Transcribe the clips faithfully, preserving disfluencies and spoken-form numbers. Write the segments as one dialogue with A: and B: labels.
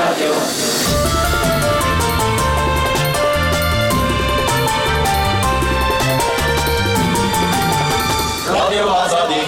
A: رادیو رادیو آزادی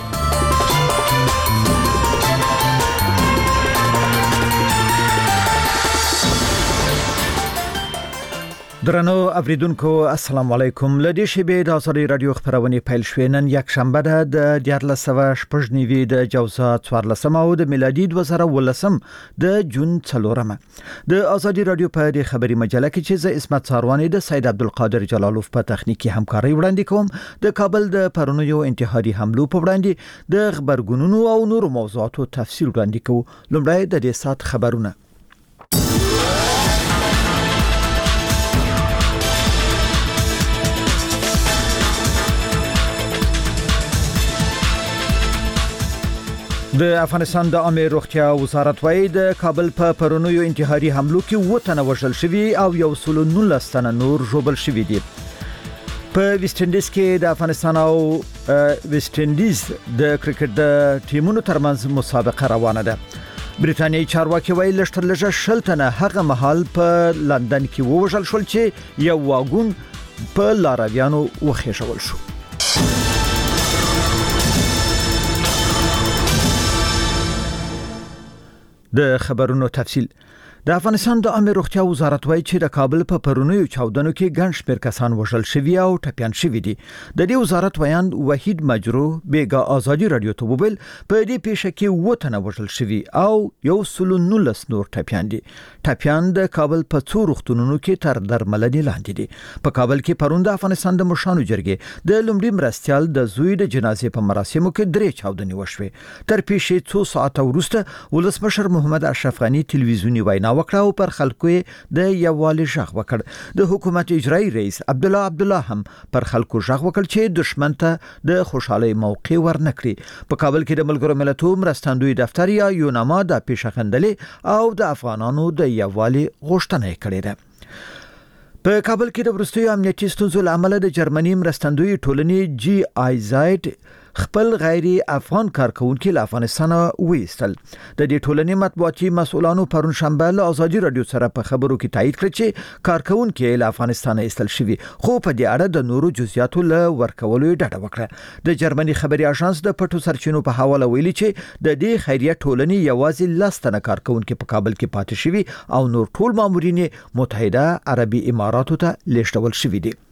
B: درنو اوریدونکو السلام علیکم. لدی شبې د آزادي رادیو خبرونه پیل شوې. نن یک شنبه ده د دیارلس سوه شپږ نوي د جوزا څوارلسم او د میلادي دوه زره ولسم د جون څلورمه. د آزادي رادیو په دې خبري مجله کې چې زه اسمت ساروانی د سید عبدالقادر جلالوف په تخنیکی همکاري وړاندې کوم. د کابل د پرونیو انتحاري حملو په وړاندې د خبرګونونو او نورو موضوعاتو تفصیل وړاندې کوو. لومړی د دې سات خبرونه. د افغانستان د عامه روغتیا وزارت وايي د کابل په پرونیو انتحاري حملو کې و تنه وژل شوي او یو سل او نولس تنه نور ژوبل شوي دي. په ویسټ انډیز کې د افغانستان او ویسټ انډیز د کرکټ د ټیمونو ترمنځ مسابقه روانه ده. بریټانیایی چارواکي وايي لږتر لږه شل تنه هغه مهال په لندن کې ووژل شول چې یو واګون په لارویانو وخېژول شو. د خبرونو تفصیل. د افغانستان د عامه روغتیا وزارت وايي چې د کابل په پرونیو چاودنو کې ګڼ شمېر کسان وژل شوي او ټپيان شوي دي. د دې وزارت ویاند وحید مجرو بیګا آزادي رادیو ته وویل په دې پیښه کې و تنه وژل شوي او یو سل او نولس نور ټپيان دي. ټپيان د کابل په څو روغتونونو کې تر درملنې لاندې دي. په کابل کې پرون د افغانستان د مشرانو جرګې د لومړي مرستيال د زوی د جنازې په مراسمو کې درې چاودنې وشوې. تر پیښې څو ساعت وروسته ولسمشر محمد اشرف غنی ټلویزیونی وینا وکړه او پر خلکو د یووالي ژغ وکړ. د حکومت اجرایی رئیس عبد الله عبد الله هم پر خلکو ژغ وکړ چې دشمن ته د خوشحالي موقع ورنکړي. په کابل کې د ملګرو ملتونو مرستندوی دفتر یا یوناما د پیښخندلې او د افغانانو د یووالي غوښتنه کړې ده. په کابل کې د ورستیو امنیتي ستونزو لامل د جرمني مرستندوی ټولنې جی آی زد خپل غیر افغان کارکونکو له افغانستان وېستل. د دې ټولنې مطبوعاتي مسؤلانو پرون شنبه له آزادي رادیو سره په خبرو کې تایید کړ چې کارکونکو له افغانستان ایستل شوي، خو په دې اړه د نورو جزئیاتو له ورکولو ډډه وکړه. د جرمني خبري اژانس د پټو سرچینو په حواله ویلي چې د دې خیریه ټولنې یوازې لاس تنه کارکونکو په کابل کې پاتې شوي او نور ټول مامورین متحده عربي اماراتو ته لیږدول شوي دي.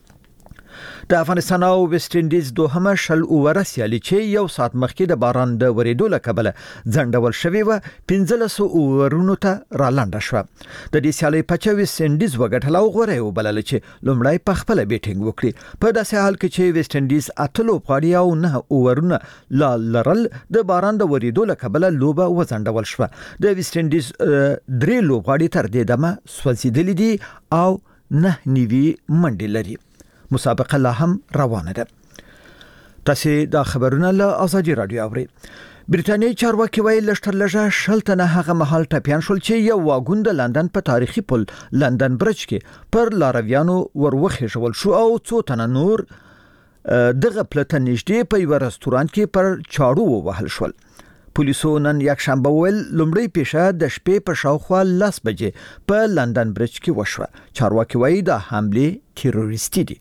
B: د افغانستان او ویسټ انډیز دوهمه شل اووره سیالي چې یو ساعت مخکې د باران د ورېدو له کبله ځنډول شوې و پنځلس اوورونو ته را لنډه شوه. د دې سیالۍ پچه ویسټ انډیز وګټله او غوره وبلله چې لومړی په خپله بیټینګ وکړي. په داسې حال کې چې ویسټ انډیز اته لوبغاړي او نه اوورونه لا لرل د باران د ورېدو له کبله لوبه وځنډول شوه. د ویسټ انډیز درې لوبغاړي تر دې دمه سوځېدلي دي او نه نیوي منډې لري. مسابقه لا هم روانه ده. تاسو دا خبرونه له آزادي رادیو اورئ. بریټانیایی چارواکي وايي لږتر لږه شل تنه هغه مهال ټپيان شول چې یو واګون د لندن په تاریخي پل لندن برج کې پر لارویانو وروخېژول شو او څو تنه نور دغه پلته نږدې په یو رستورانت کې پر چاړو ووهل شول. پولیسو نن یک شنبه ویل لومړی پیښه د شپې په شاوخوا لس بجې په لندن برج کې وشوه. چارواکي وايي دا حمله تروریستي دي.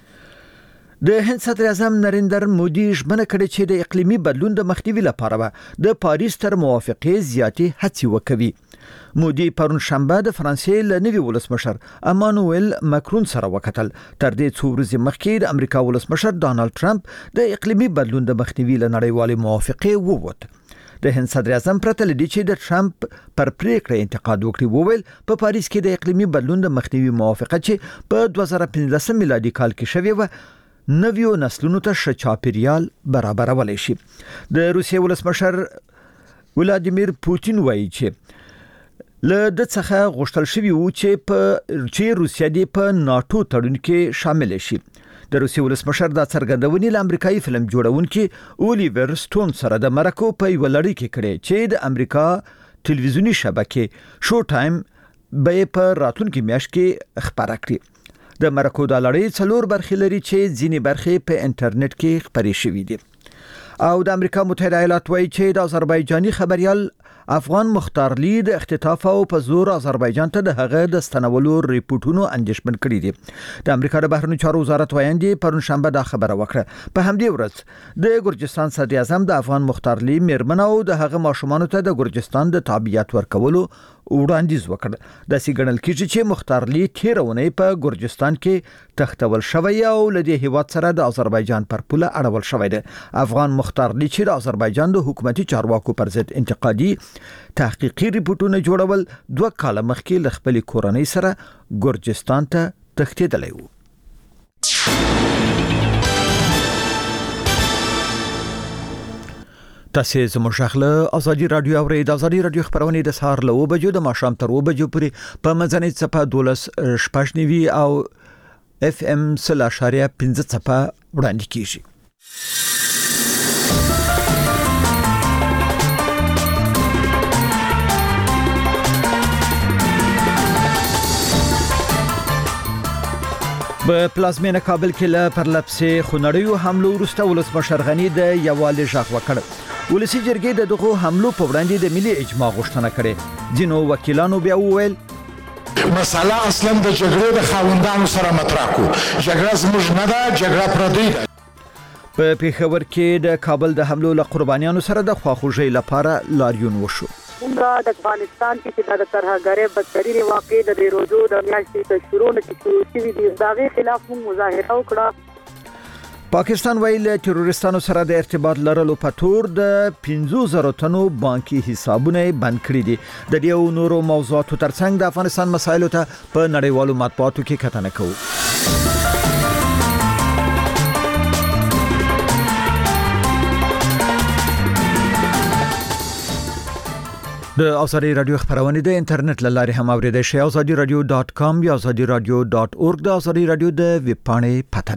B: د هند صدر اعظم نریندر مودي ژمنه کړې چې د اقلیمي بدلون د مخنیوي لپاره د پاریس تر موافقې زیاتې هڅې وکوي. مودي پرون شنبه د فرانسې له نوي ولسمشر امانوئل ماکرون سره وکتل. تر دې څو ورځې مخکې د امریکا ولسمشر ډانلډ ټرمپ د اقلیمي بدلون د مخنیوي له نړیوالې موافقې ووت. د هند صدر اعظم پرته لدی چې د ټرمپ پر پریکړه انتقاد وکړي وویل په پاریس کې د اقلیمي بدلون د مخنیوي موافقه چې په دوه زره پنځلس میلادي کال کې شوې و نویو نسلونو ته ښه چاپیریال برابرولای شي. د روسیې ولسمشر ولادیمیر پوتین وایي چې له د څخه غوښتل شوی و چې په چې روسیا د په ناتو تړون کې شامل شي. د روسیې ولسمشر دا څرګندونې له امریکایي فلم جوړونکي اولیور سټون سره د مرکو په یو لړۍ کې کړې چې د امریکا ټلویزیونی شبکې شو ټایم به په راتلونکي میاشت کې خبره کړې. د مرکو د لړۍ څلور برخې لري چې ځینې برخې په انټرنیټ کې خپرې شوې دي. او د امریکا متحده ایالات وايي چې د آذربایجاني خبريال افغان مختارلی د اختطاف او په زور آذربایجان ته د هغه د ستنولو ریپورتونو اندیشمن کړي دي. د امریکا د بهرنیو چارو وزارت وایي پرون شنبه دا خبره وکړه. په همدې ورځ د ګرجستان صدر اعظم د افغان مختارلی میرمن او د هغه ماشومان ته د ګرجستان د تابعیت ورکولو وړاندیز وکړ. د سیګنل کېږي چې مختارلی تیرونې په ګرجستان کې تختول شوی او لدی هیواد سره د آذربایجان پر پوله اړول شوی دی. افغان مختارلی چې د آذربایجان د حکومتي چارواکو پر ضد انتقادي تحقیقي ریپورتونه جوړول دوه کاله مخکې ل خپل کورنۍ سره ګرجستان ته تښتېدلی و. تاسو زموږ شغله ازادي رادیو اورئ. د ازادي رادیو خبرونه د سهار له و بجو د ماښام تر و بجو پورې په مزنی صفه دولس شپږ نیوي او اف ام سل اشاریه پنځه صفه وړاندې کیږي. په پلازمینه کابل کې له پرلپسې خونړیو حملو وروسته ولسمشر غنی د یووالي غږ وکړ. ولسی جرګې د دغه حملو په وړاندې د ملي اجماع غوښتنه کړې. ځینو وکیلانو بیا وویل
A: مسله اصلا د جګړې د خاوندانو سره مطرح کو. جګړه زموږ نه ده، جګړه پردی ده.
B: په پیښور کې د کابل د حملو له قربانیانو سره د خواخوږۍ لپاره لاریون وشو.
C: موږ د افغانستان کې د ترهګرۍ بدترین واقع د روزو د میاشتې د شروع نه شروع شوې دي. دغه خلاف موږ مظاهره وکړه.
B: پاکستان ویل تروریستانو سره د ارتباط لرلو په تور د پنځه زره تنو بانکي حسابونه بند کړي دي. د دې نورو موضوعاتو ترڅنګ د افغانستان مسایلو ته په نړیوالو مطبوعاتو کې کتنه کوو. د ازادي رادیو خبرونه د انټرنیټ لارې هم اوریدئ شئ. ازادي رادیو ډاټ کام یا ازادي رادیو ډاټ اورګ د ازادي رادیو د ویب پاڼې پته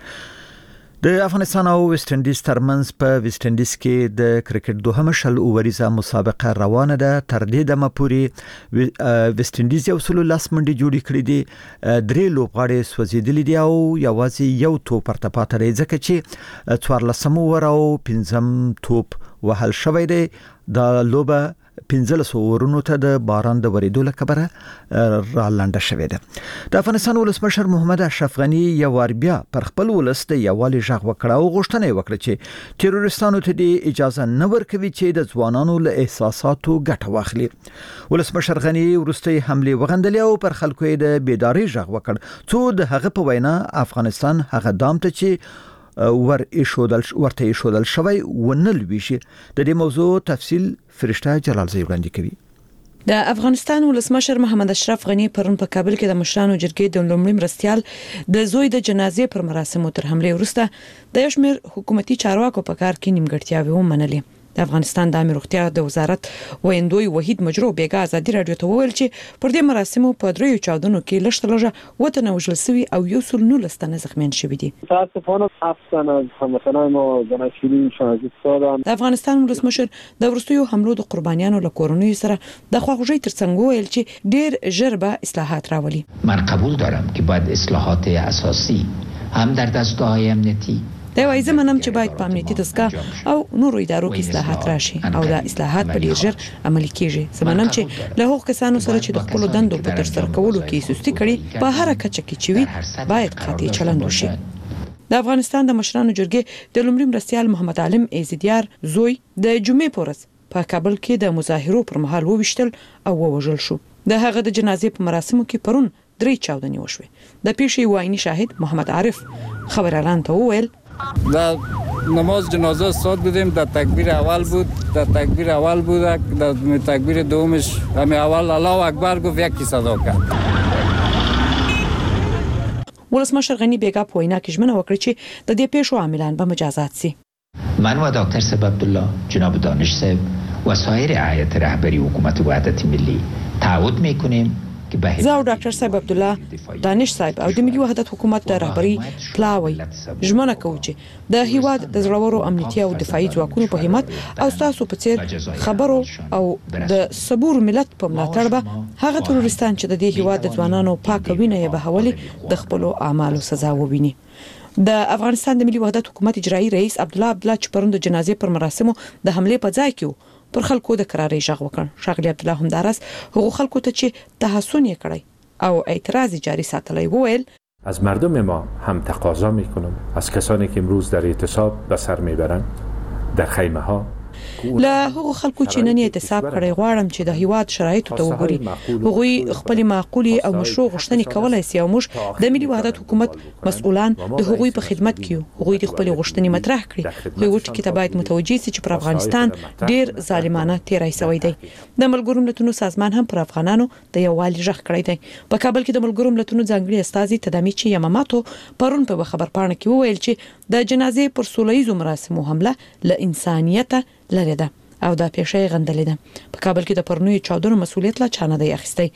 B: ده. د افغانستان او ویسټ انډیز ترمنځ په ویسټ انډیز کې د کرکټ دوهمه شل اووریزه مسابقه روانه ده. تر دې دمه پورې ویسټ انډیز یو سل لاس منډي جوړې کړې دي. درې لوبغاړي سوځېدلي دي او یوازې یو توپ ورته پاتې دی ځکه چې څوارلسم اوور او پنځم توپ وهل شوی دی. دا لوبه پنځلس اورونو ته د باران د وریدو له کبره را لنډه شوې ده. د افغانستان ولسمشر محمد اشرف غنی یو وار بیا پر خپل ولس د یووالي غږ وکړ او غوښتنه وکړه چې تروریستانو ته د اجازه نه ورکوي چې د ځوانانو له احساساتو ګټه واخلي. ولسمشر غنی وروستي حمله وغندلې او پر خلکو یې د بیداری غږ وکړ. څو د هغه په وینا افغانستان هغه دام ته چې ور ایشودل ورته ایشودل شوی ونل ویشي. د دې موضوع تفصیل فرشته جلال زی وړاندې کوي.
D: د افغانستان ولسمشر محمد اشرف غنی پرون په کابل کې د مشرانو جرګې د لومړي مرستيال د زوی د جنازې پر مراسمو تر حمله وروسته د یشمیر حکومتي چارواکو په کار کې نیمګړتیاوې ومنلې. د افغانستان د امیر روغتیا د وزارت ویندوی وحید مجرو بیګا ازادي رادیو ته وویل چې پر دې مراسمو په دریو چاودنو کې لږ تلجه وطن وژل شوی او یو سل نولس تنه زخمیان شوي دي.
E: متاسفانه هفت تن از هموطنان ما زنده شدید شهادت دادند.
D: د افغانستان ولسمشر د ورستیو حملو د قربانیانو له کورنیو سره د خواخوږۍ ترڅنګ ویل چې ډیر ژر به اصلاحات راولي.
F: من قبول دارم که باید اصلاحات اساسی هم در دستگاه‌های امنیتی
D: دا وایي زمونږ چې باید په امنیتي دستګاه او نورو ادارو کې اصلاحات راشي او دا اصلاحات په ډیر ژر عملي کیږي. زمونږ چې له هغو کسانو سره چې د خپل دندو په ترسره کولو کې سستی کړي په هر کچه کې چې وي باید قاطع چلند وشي. د افغانستان د مشرانو جرګې د لومړي مرستيال محمد عالم ایزدیار زوی د جمعې پورز په کابل کې د مظاهرو پر مهال وویشتل او ووژل شو. د هغه د جنازې په مراسمو کې پرون درې چاودنې وشوې. د پیښې وایي شاهد محمد عارف خبرالان ته وویل
G: در نماز جنازه استاد بودیم. در تکبیر اول بود در تکبیر اول بود در تکبیر دومش همین اول الله اکبر گفت یکی صدا کرد.
D: ولسمشر غنی بیګا په وینا کې ژمنه وکړه چې د دې پیښو عاملان به مجازات سي.
F: من و دکتر صاحب عبدالله جناب دانش صاحب و سایر هیئت رهبری حکومت وحدت ملی تعهد میکنیم
D: زه او ډاکټر صاحب عبدالله دانش صاحب او د ملي وحدت حکومت د رهبری پلاوی ژمنه کوي چې د هیواد د زړورو امنیتي او دفاعي ځواکونو په همت او تاسو په څیر خبرو او د صبور ملت په ملاتړ به هغه تروریستان چې د دې هیواد د ځوانانو پاک وینه یې بهولي د خپل اعمالو سزا وویني. د افغانستان د ملي وحدت حکومت اجرایی رئیس عبد الله عبد الله چې پرون د جنازې پر مراسمو د حمله په ځای کې پر خلکو د کراري ژغ وکړ. ښاغلي عبد الله همدارس هغو خلکو ته چې تحسن یې کړی او اعتراض جاری ساتلی وویل
H: از مردم ما هم تقاضا میکنم از کسانی که امروز در اعتصاب به سر میبرند در خیمه ها
D: له هغو خلکو چې نن اعتصاب کړی غواړم چې د هیواد شرایطو ته وګوري. هغوی خپل معقولې او مشروع غوښتنې کولای سي او موږ د ملي وحدت حکومت مسؤلان د هغوی په خدمت کې یو. هغوی د خپل غوښتنې مطرح کړي. خو یو ټکی ته باید متوجي سي چې پر افغانستان ډیر ظالمانه تیرای شوی دی. د ملګرو ملتونو سازمان هم پر افغانانو د یووالي ژغ کړی دی. په کابل کې د ملګرو ملتونو ځانګړي استازي تدامیچی یاماماتو پرون په خبر پاڼه کې وویل چې د جنازې پر سولهییزو مراسمو حمله له انسانیت لري ده او دا پیښه غندلې ده. په کابل کې د پرنوي چاودنو مسؤلیت لا چانه دی اخیستی.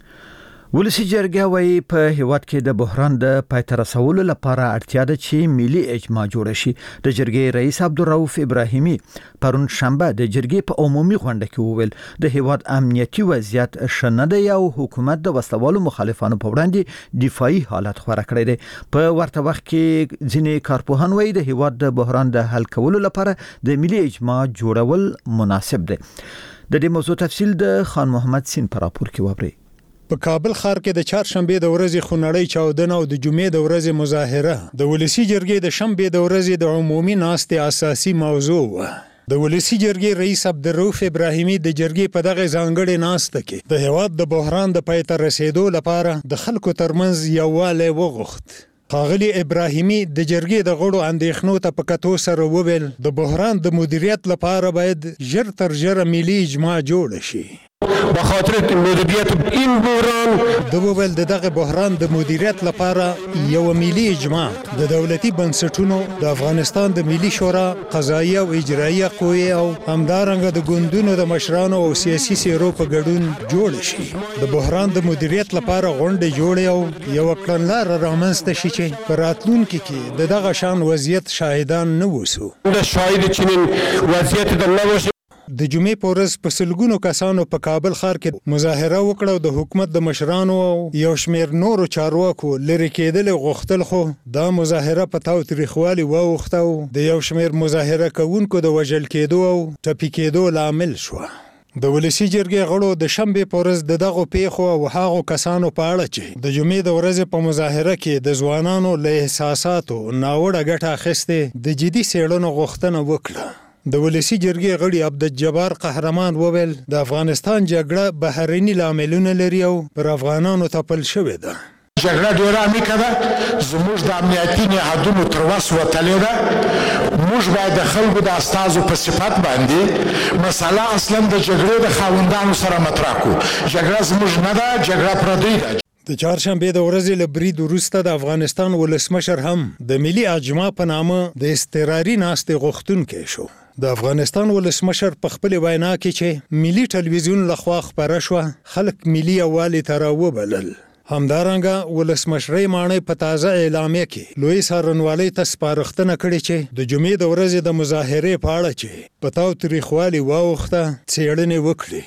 B: ولسی جرګه وايي په هیواد کې د بحران د پای ته رسولو لپاره اړتیا ده چې ملي اجماع جوړ شي. د جرګې رئیس عبدالرؤف ابراهیمي پرون شنبه د جرګې په عمومي غونډه کې وویل د هیواد امنیتي وضعیت ښه نه دی او حکومت د وسلوالو مخالفانو په وړاندې دفاعي حالت غوره کړی دی. په ورته وخت کې ځینې کارپوهان وايي د هیواد د بحران د حل کولو لپاره د ملي اجماع جوړول مناسب دی. د دې موضوع تفصیل د خان محمد سین پر راپور کې وبري.
I: په کابل ښار کې د چهارشنبې د ورځې خونړۍ چاودنه او د جمعې د ورځې مظاهره د ولسی جرګې د شنبې د ورځې د عمومي ناستې اساسي موضوع و. د ولسی جرګې رئیس عبدالرؤف ابراهیمي د جرګې په دغه ځانګړې ناسته کې د هیواد د بحران د پای ته رسیدو لپاره د خلکو ترمنځ یووالی وغوښت. ښاغلي ابراهیمي د جرګې د غړو اندېښنو ته په کتو سره وویل د بحران د مدیریت لپاره باید ژر تر ژره ملي اجماع جوړ شي.
A: به خاطر مدیریت این بحران
I: د وویل د دغه بحران د مدیریت لپاره یو ملي اجماع د دولتي بنسټونو د افغانستان د ملي شورا قضایي او اجرایي قوې او همدارنګه د ګوندونو د مشرانو او سیاسي څیرو په ګډون جوړ شي. د بحران د مدیریت لپاره غونډې جوړې او یو کړنلاره رامنځته شي چې په راتلونکي کې د دغه شان وضعیت شاهدان نه وسو.
A: د شاهد چنین وضعیت د نه وسو.
I: د جمعې په ورځ په سلګونو کسانو په کابل ښار کې مظاهره وکړه او د حکومت د مشرانو او یو شمېر نورو چارواکو لرې کېدل غوښتل، خو دا مظاهره په تاوتریخوالي واوښته او د یو شمېر مظاهره کوونکو د وژل کېدو او ټپي کېدو لامل شوه. د ولسی جرګې غړو د شنبې په ورځ د دغو پیښو او هغو کسانو په اړه چې د جمعې د ورځې په مظاهره کې د ځوانانو له احساساتو ناوړه ګټه اخیستې د جدي څېړنو غوښتنه وکړه. د ولسی جرګې غړي عبدالجبار قهرمان وویل د افغانستان جګړه بهرني لاملونه لري او پر افغانانو تپل شوې ده.
A: جګړه ډېره عمیقه ده، زموږ د امنیتي نهادونو تر وس وتلې ده. موږ باید د خلکو د استازو په صفت باندې مسله اصلا د جګړې د خاوندانو سره مطرح کړو. جګړه زموږ نه ده، جګړه پردۍ ده.
I: د چهارشنبې د ورځې له برید وروسته د افغانستان ولسمشر هم د ملي اجماع په نامه د اضطراري ناستې غوښتونکی شو. د افغانستان ولسمشر په خپلې وینا کې چې ملي ټلویزیون لخوا خپره شوه خلک ملي یووالي ته راوبلل. همدارنګه ولسمشرۍ ماڼۍ په تازه اعلامیه کې لوی څارنوالۍ ته سپارښتنه کړې چې د جمعې د ورځې د مظاهرې په اړه چې په تاوتریخوالي واوښته څېړنې وکړي.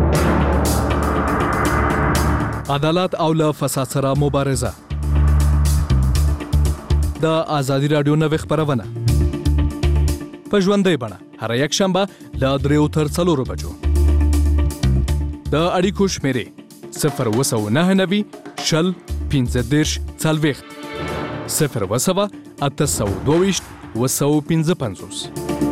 J: عدالت او له فساد سره مبارزه. د ازادي رادیو نوې خبرونه په ژوندۍ بڼه هر یک شنبه له دریو تر څلورو بجو. د اړیکو شمیرې صفر اووه سوه نهه نوي شل پنځه دېرش څلوېښت صفر اووه سوه اته سوه دوه ویشت اووه سوه پنځه پنځوس.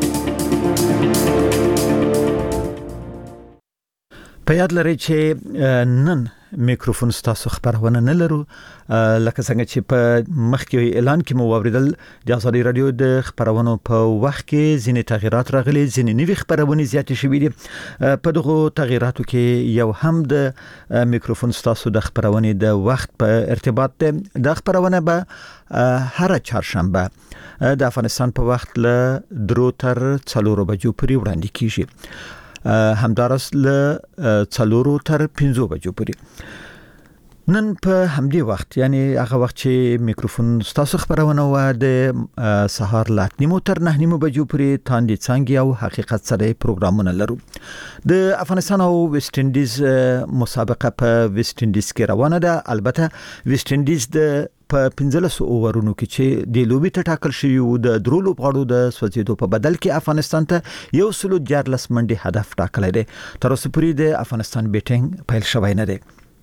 B: په یاد لرئ چې نن میکروفون ستاسو خبرونه نه لرو، لکه څنګه چې په مخکې اعلان کې مو واوریدل د ازادي رادیو د خبرونو په وخت کې ځینې تغیرات راغلي، ځینې نوې خبرونه زیاتې شوې دي. په دغه تغیراتو کې یو هم د میکروفون ستاسو د خبرونې د وخت په ارتباط ده. د خبرونه به هر چهارشنبه د افغانستان په وخت له درو تر څلورو بجو پورې وړاندې کیږي، همدارس له څلورو تر پنځو بجو پورې. نن په همدې وخت یعنی هغه وخت چې میکروفون ستاسو خبرونه و د سهار لا نیمو تر نه نیمو بجو پورې تاندې څنګه او حقیقت سره پروګرامونه لرو. د افغانستان او ویسټ انډیز مسابقه په ویسټ انډیز کې روانه ده. البته ویسټ انډیز د په پنځلس اوورونو کې چې د لوبي ته ټاکل شوی و د درو لوبغاړو د سوځیدو په بدل کې افغانستان ته یو سلو دیارلس منډي هدف ټاکلی دی. تر اوسه پورې د افغانستان بیټینګ پیل شوی نه دی.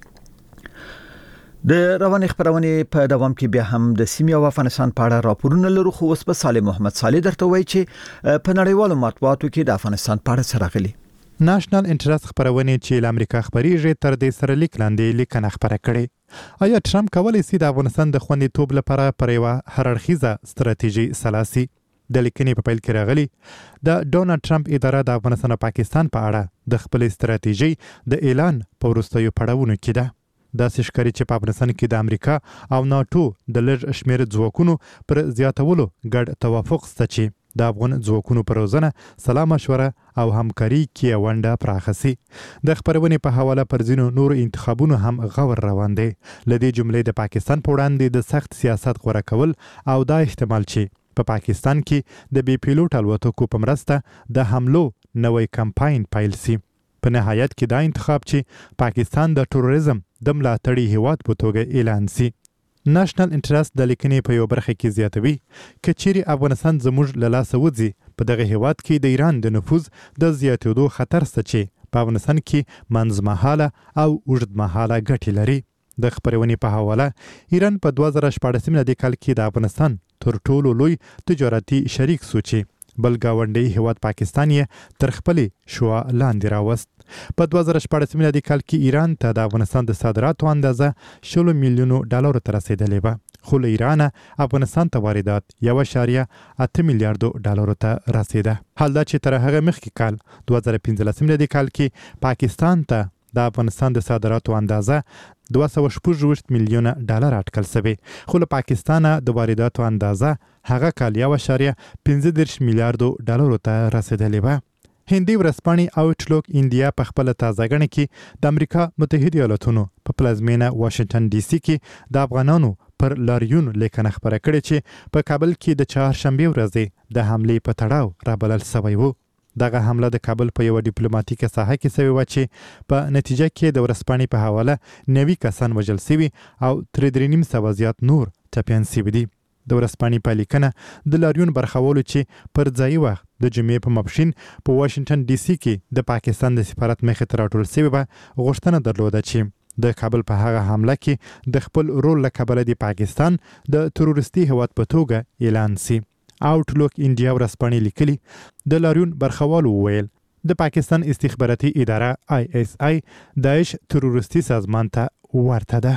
B: د رواني خبرونه په دوام کې بیا هم د سیمې او افغانستان په اړه راپورونه لرو. خو اوس په صالح محمد صالح درته وایي چې په نړیوالو مطبوعاتو کې د افغانستان په اړه څه راغلي.
K: ناشنل انټرست خبرونه چې د امریکا خبريږي تر دې سره لیک لاندې لیکنه خبره کړي. آیا ټرمپ کولی شي د افغانستان د خوندیتوب لپاره پر یو هررخیزه ستراتیژي سلاسي؟ د لیکنې په پیل کې راغلي د ډونالد ټرمپ اداره د افغانستان او پاکستان په اړه د خپل ستراتیژي د اعلان په وروستیو پړاوونو کې ده. دا سشکري چې په افغانستان کې د امریکا او ناتو د لږ شمیر ځواکونو پر زیاتولو ګډ توافق شته چې د افغان ځواکونو پر روزنه سلا مشوره او همکاري کې ونده پراخسي. د خبرونې په حواله پر ځینو نور انتخابونو هم غور روان دي. لدې جملې د پاکستان په وړاندې د سخت سیاست غوړه کول او دا احتمال چې په پا پاکستان کې د بي پیلوټ الوتکو په مرسته د حملو نوې کمپاین پیل سي. په نهایت کې دا انتخاب چې پاکستان د ټوریزم د ملاتړي هیواد په توګه اعلان سي. ناشنل انټرست د لیکنې په یو برخه کې زیاتوي کچېری افغانستان زموږ له لاسه وځي په دغه هیواد کې د ایران د نفوذ د زیاتېدو خطر شته چې په افغانستان کې منځمهاله او اوږدمهاله ګټې لري. د خبرونې په حواله ایران په دوه زره شپاړس میلادي کال کې د افغانستان تر ټولو لوی تجارتي شریک سو چې بل گاونډي هیواد پاکستان یې تر خپلې شوا لاندې راوست. په دوه زره شپاړس میلادي کال کې ایران ته د افغانستان د صادراتو اندازه شل میلیونو ډالرو ته رسیدلې وه. خو له ایران افغانستان ته واردات یو اعشاریه اته میلیارډو ډالرو ته رسیده. حال دا چې تر هغه مخکې کال دوه زره پنځلس میلادي کال کې پاکستان ته د افغانستان د صادراتو اندازه دوه سوه شپږ میلیونه ډالر اټکل شوی. خو له پاکستانه د وارداتو اندازه هغه کال یو اعشاریه پنځه دېرش میلیارډو ډالرو ته رسیدلې وه. هندي ورځپاڼې آوټلوک انډیا په خپل تازهګڼه کې د امریکا متحده ایالاتونو په پلازمینه واشنگټن ډي سي کې د افغانانو پر لاریون لیکنه خبره کړې چې په کابل کې د چهارشنبې ورځې د حملې په تړاو رابلل شوی و. دغه حمله د کابل په یو ډیپلوماټیکه ساحه کې شوې و چې په نتیجه کې د ورځپاڼې په حواله نوي کسان وژل شوي او تر درې نیم سوه زیات نور ټپیان شوي دي. د ورځپاڼې په لیکنه د لاریون برخوالو چې پر ځایي وخت د جمعې په ماپښین په واشنگټن ډي سي کې د پاکستان د سفارت مخې ته راټول شوي وه غوښتنه درلوده چې د کابل په هغه حمله کې د خپل رول له کبله د پاکستان د تروریستي هیواد په توګه اعلان سي. آوټلوک انډیا ورځپاڼې لیکلي د لاریون برخوالو وویل د پاکستان استخباراتي اداره آی اس آی داعش تروریستي سازمان ته ورته ده.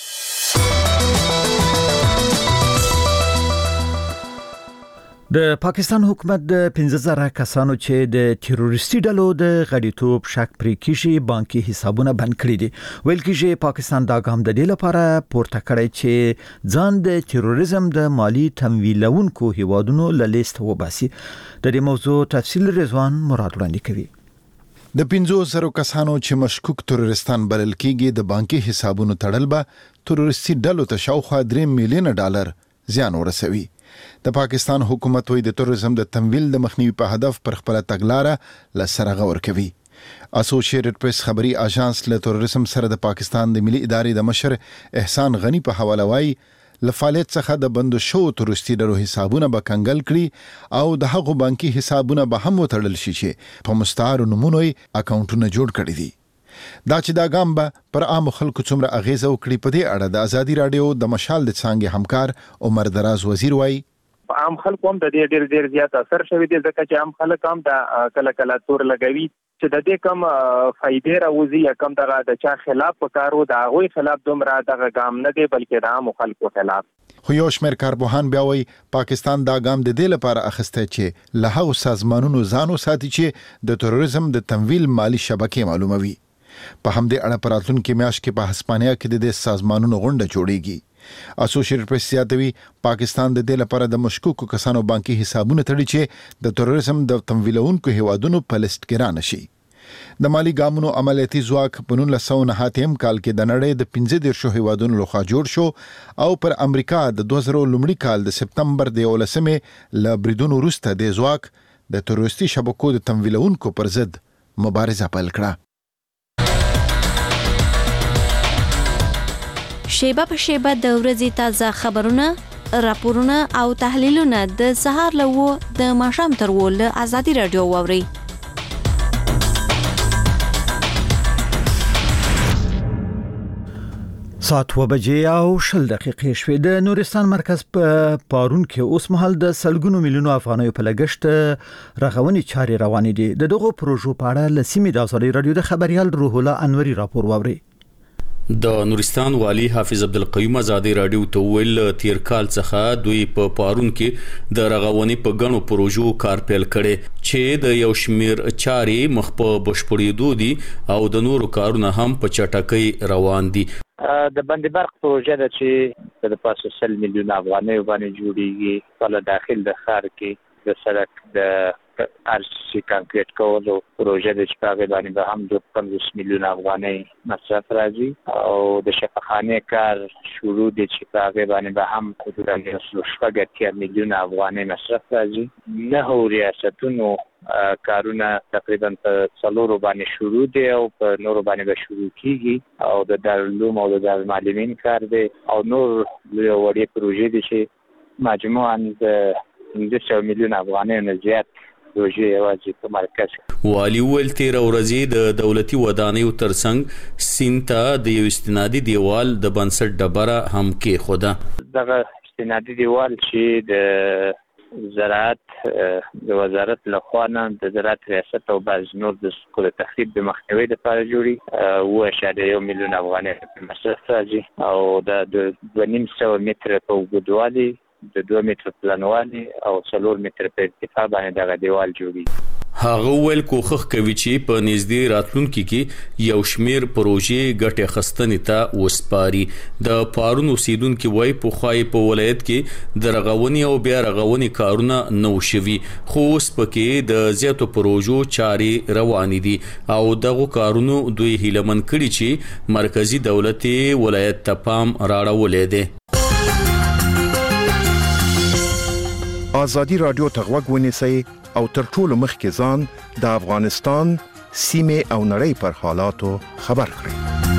B: د پاکستان حکومت د پنځه زره کسانو چې د تروریستي ډلو د غړیتوب شک پرې کیږي بانکي حسابونه بند کړي دي. ویل کېږي پاکستان دا ګام د دې لپاره پورته کړی چې ځان د تروریزم د مالی تمویلونکو هیوادونو له لیست وباسي. د دې موضوع تفصیل رضوان مراد وړاندې کوي.
L: د پنځو زرو کسانو چې مشکوک تروریستان بلل کېږي د بانکي حسابونو تړل به تروریستي ډلو ته شاوخوا درې میلیونه ډالر زیان ورسوي. د پاکستان حکومت وی د تروریزم د تمویل د مخنیوي په هدف پر خپل تګلاره لسرغه ورکوي. اسوسییټډ پریس خبري اژانس له تروریزم سره د پاکستان د ملي ادارې د مشر احسان غنی په حواله وایي لفعالیت څخه د بند شو تروریستي ډلو حسابونه به کنګل کړي او د هغو بانکي حسابونه به هم وتړل شي چې په مستعارو نومونو اکاونټونه جوړ کړي دي. دا چې دا ګام به پر عام خلکو څومره اغیزه وکړي په دې اړه د ازادي رادیو د مشال د څانګې همکار عمر دراز وزیر وایي
M: عام خلکو هم د دې ډېر ډېر زیات اثر شوی دی ځکه چې عام خلک هم د کله کله تور لګوي چې د دې کم فائدې راوځي یا کم دغه د چا خلاف وکړو د هغوی خلاف دومره دغه ګام نه دی بلکې د عام خلکو خلاف.
L: خو یو شمېر کارپوهان بیا وایي پاکستان دا ګام د دې لپاره اخیستی چې له هغو سازمانونو ځان وساتي چې د تروریزم د تمویل مالي شبکې معلوموي. په همدې اړه په راتلونکي میاشت کې په هسپانیا کې د دې سازمانونو غونډه جوړیږي. اسوسییټډ پریس زیاتوي پاکستان د دې لپاره د مشکوکو کسانو بانکي حسابونه تړي چې د تروریزم د تمویلونکو هیوادونو په لیست کې رانشي. د مالی ګامونو عملیاتي ځواک په نولس سوه نه اتیا کال کې د نړۍ د پنځه دېرشو هیوادونو لخوا جوړ شو او پر امریکا د دوه زره لومړي کال د سپتمبر د یولسمې له بریدونو وروسته د ځواک د تروریستي شبکو د تمویلونکو پر ضد مبارزه پیل کړه.
N: شیبه په شیبه د ورځې تازه خبرونه، راپورونه او تحلیلونه د سهار له و د ماښام تر و له آزادي رادیو واوري.
B: ساعت و بجې او شل دقیقې شوې. د نورستان مرکز په پارون کې اوس مهال د سلګونو میلیونو افغانیو په لګښت رغونې چارې روانې دي. د دغو پروژو په اړه له سیمې د آزادي رادیو د خبريال روح الله انوري راپور واوري.
O: د نورستان والی حافظ عبدالقیوم آزادی رادیو ته ویل تیر کال څخه دوی په پارون کې د رغونې په غنو پروژو کار پیل کړي چې د یو شمیر چارې مخ په بشپړېدو دي او د نورو کارونه هم په چټکۍ روان دي.
P: د بندي برق پروژه د چې د پاسه سل میلیون افغانۍ باندې جوړیږي په داخل د ښار کې د سړک د ارسي کانکریټ کولو پروژه د چپاغې باندې به هم د پنځوس میلیون افغانۍ مصرف راځي او د شفاخانه کار شروع د چپاغې باندې به هم حدود شپږ اتیا میلیون افغانۍ مصرف راځي. نه ریاستونو کارونه تقریبا په څلورو باندې شروع دي او په نورو باندې به شروع کیږي او د دارالعلوم او د دارالمعلمین کار دی او نور لوی وړي پروژې دي چې مجموعاً د پنځه سوه میلیون افغانۍ نه زیات پروژې واجب په مرکز.
O: والی ویل تیر ورځې د دولتي ودانیو ترڅنګ سینتا د یو استنادي دیوال د بنسټ ډبره هم کې خوده.
P: دغه استنادي دیوال چې د زراعت د وزارت لخوا نه د زراعت ریاست او بعض نور د سکول تخریب د مخنیوي لپاره جوړي او اشاریه یو میلیون افغانۍ مصرف راځي او د دوه نیم سوه متره په اوږدوالي د دوه متر پلانوالي او څلور متر په ارتفاع باندې دغه دیوال جوړیږي.
O: هغه ویل کوښښ کوي چې په نږدې راتلونکي کې یو شمیر پروژې ګټه خستنې ته وسپاري. د پارون اوسیدونکو وای په خوای په ولایت کې د رغونې او بیا رغونې کارونه نو شوي خو اوس پکې د زیاتو پروژو چارې روانې دي او دغه کارونو دوی هیلمن کړي چې مرکزی دولت ولایت ته پام راړولې دي.
Q: آزادی رادیو ته غوږ ونیسئ او تر ټولو مخکې ځان د افغانستان سیمې او نړۍ پر حالاتو خبر کړئ.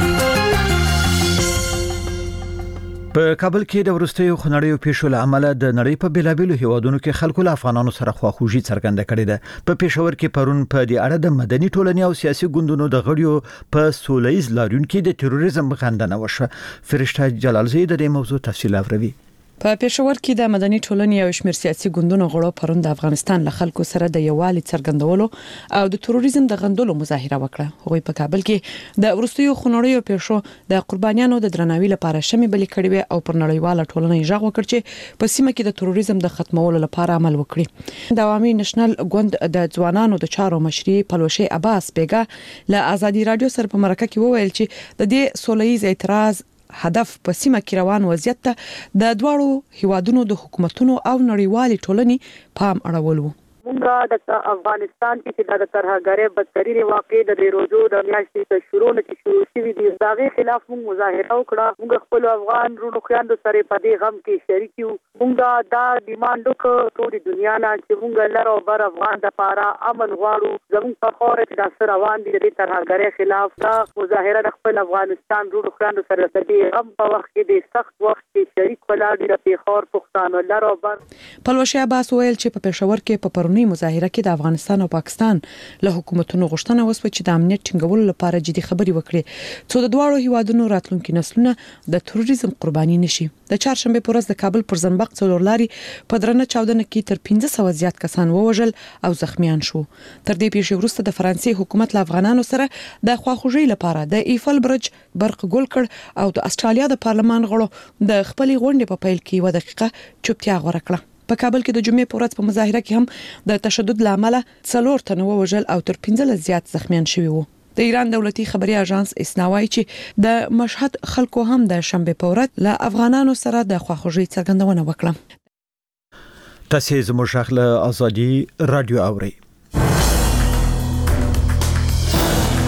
B: په کابل کې د ورستیو خنړیو پیښو له امله د نړۍ په بیلابیلو هیوادونو کې خلکو له افغانانو سره خواخوږي څرګنده کړې ده. په پېښور کې پرون په دې اړه د مدني ټولنې او سیاسي ګوندونو د غړیو په سولهییز لاریون کې د تروریزم غندنه وشوه. فرشته جلالزی د دې موضوع تفصیل اوري.
D: په پېښور کې د مدني ټولنې او شمیر سیاسي ګوندونو غړو پرون د افغانستان له خلکو سره د یووالي څرګندولو او د تروریزم د غندلو مظاهره وکړه. هغوی په کابل کې د ورستیو خنړیو پیښو د قربانیانو د درناوي لپاره شمې بلې کړې او پر نړیواله ټولنه یې غږ وکړ چې په سیمه کې د تروریزم د ختمولو لپاره عمل وکړي. د عوامي نېشنل ګوند د ځوانانو د چارو مشري پلوشي عباس بیګا له آزادي رادیو سره په مرکه کې وویل چې د دې سولهییز اعتراض هدف په سیمه کې روان وضعیت ته د دواړو هیوادونو د حکومتونو او نړیوالې ټولنې پام اړول وو.
C: مونږه د افغانستان کې د ترهګرۍ بدترین واقع د روزو د میاشتې په شروع نه شروع شوې دي. دغه خلاف مونږ مظاهره وکړه. مونږ خپل افغان ورونو خويندو سره په دې غم کې شریک یو. مونږ دا ډیماند وکړو ټول دنیا نه چې مونږ لر او بر افغان د لپاره امن غواړو. زموږ په خور کې د سر روان دي د ترهګرۍ خلاف دا مظاهره د خپل افغانستان ورونو خويندو سره د دې غم په وخت کې د سخت وخت کې شریک ولاړ دي. د پیښور پښتانه لر او بر
D: پلوشي عباس ویل چې په پېښور کې په پرونی مظاهره کې د افغانستان او پاکستان له حکومتونو غوښتنه وسوه چې د امنیت ټینګولو لپاره جدي خبرې وکړي څو د دواړو هیوادونو راتلونکي نسلونه د تروریزم قرباني نشي. د چهارشنبه په ورځ د کابل پر زنبق څلورلاري په درنه چاودنه کې تر پنځه سوه زیات کسان ووژل او زخمیان شو. تر دې پیښې وروسته د فرانسې حکومت له افغانانو سره د خواخوږۍ لپاره د ایفل برج برق ګل کړ او د استرالیا د پارلمان غړو د خپل غونډې په پیل کې و دقیقه چوپتیا غوړه کړه. په کابل کې د جمعې په ورځ په مظاهره کې هم د تشدد لامل څلور تنه ووژل او تر پنځه زیات زخمیان شوي وو. د ایران دولتي خبري اژانس اسنا وايي چې د مشهد خلکو هم د شنبه په ورځ له افغانانو سره د خواخوږۍ څرګندونه وکړه.
B: تاسو زموږ غږ له ازادي رادیو اورئ.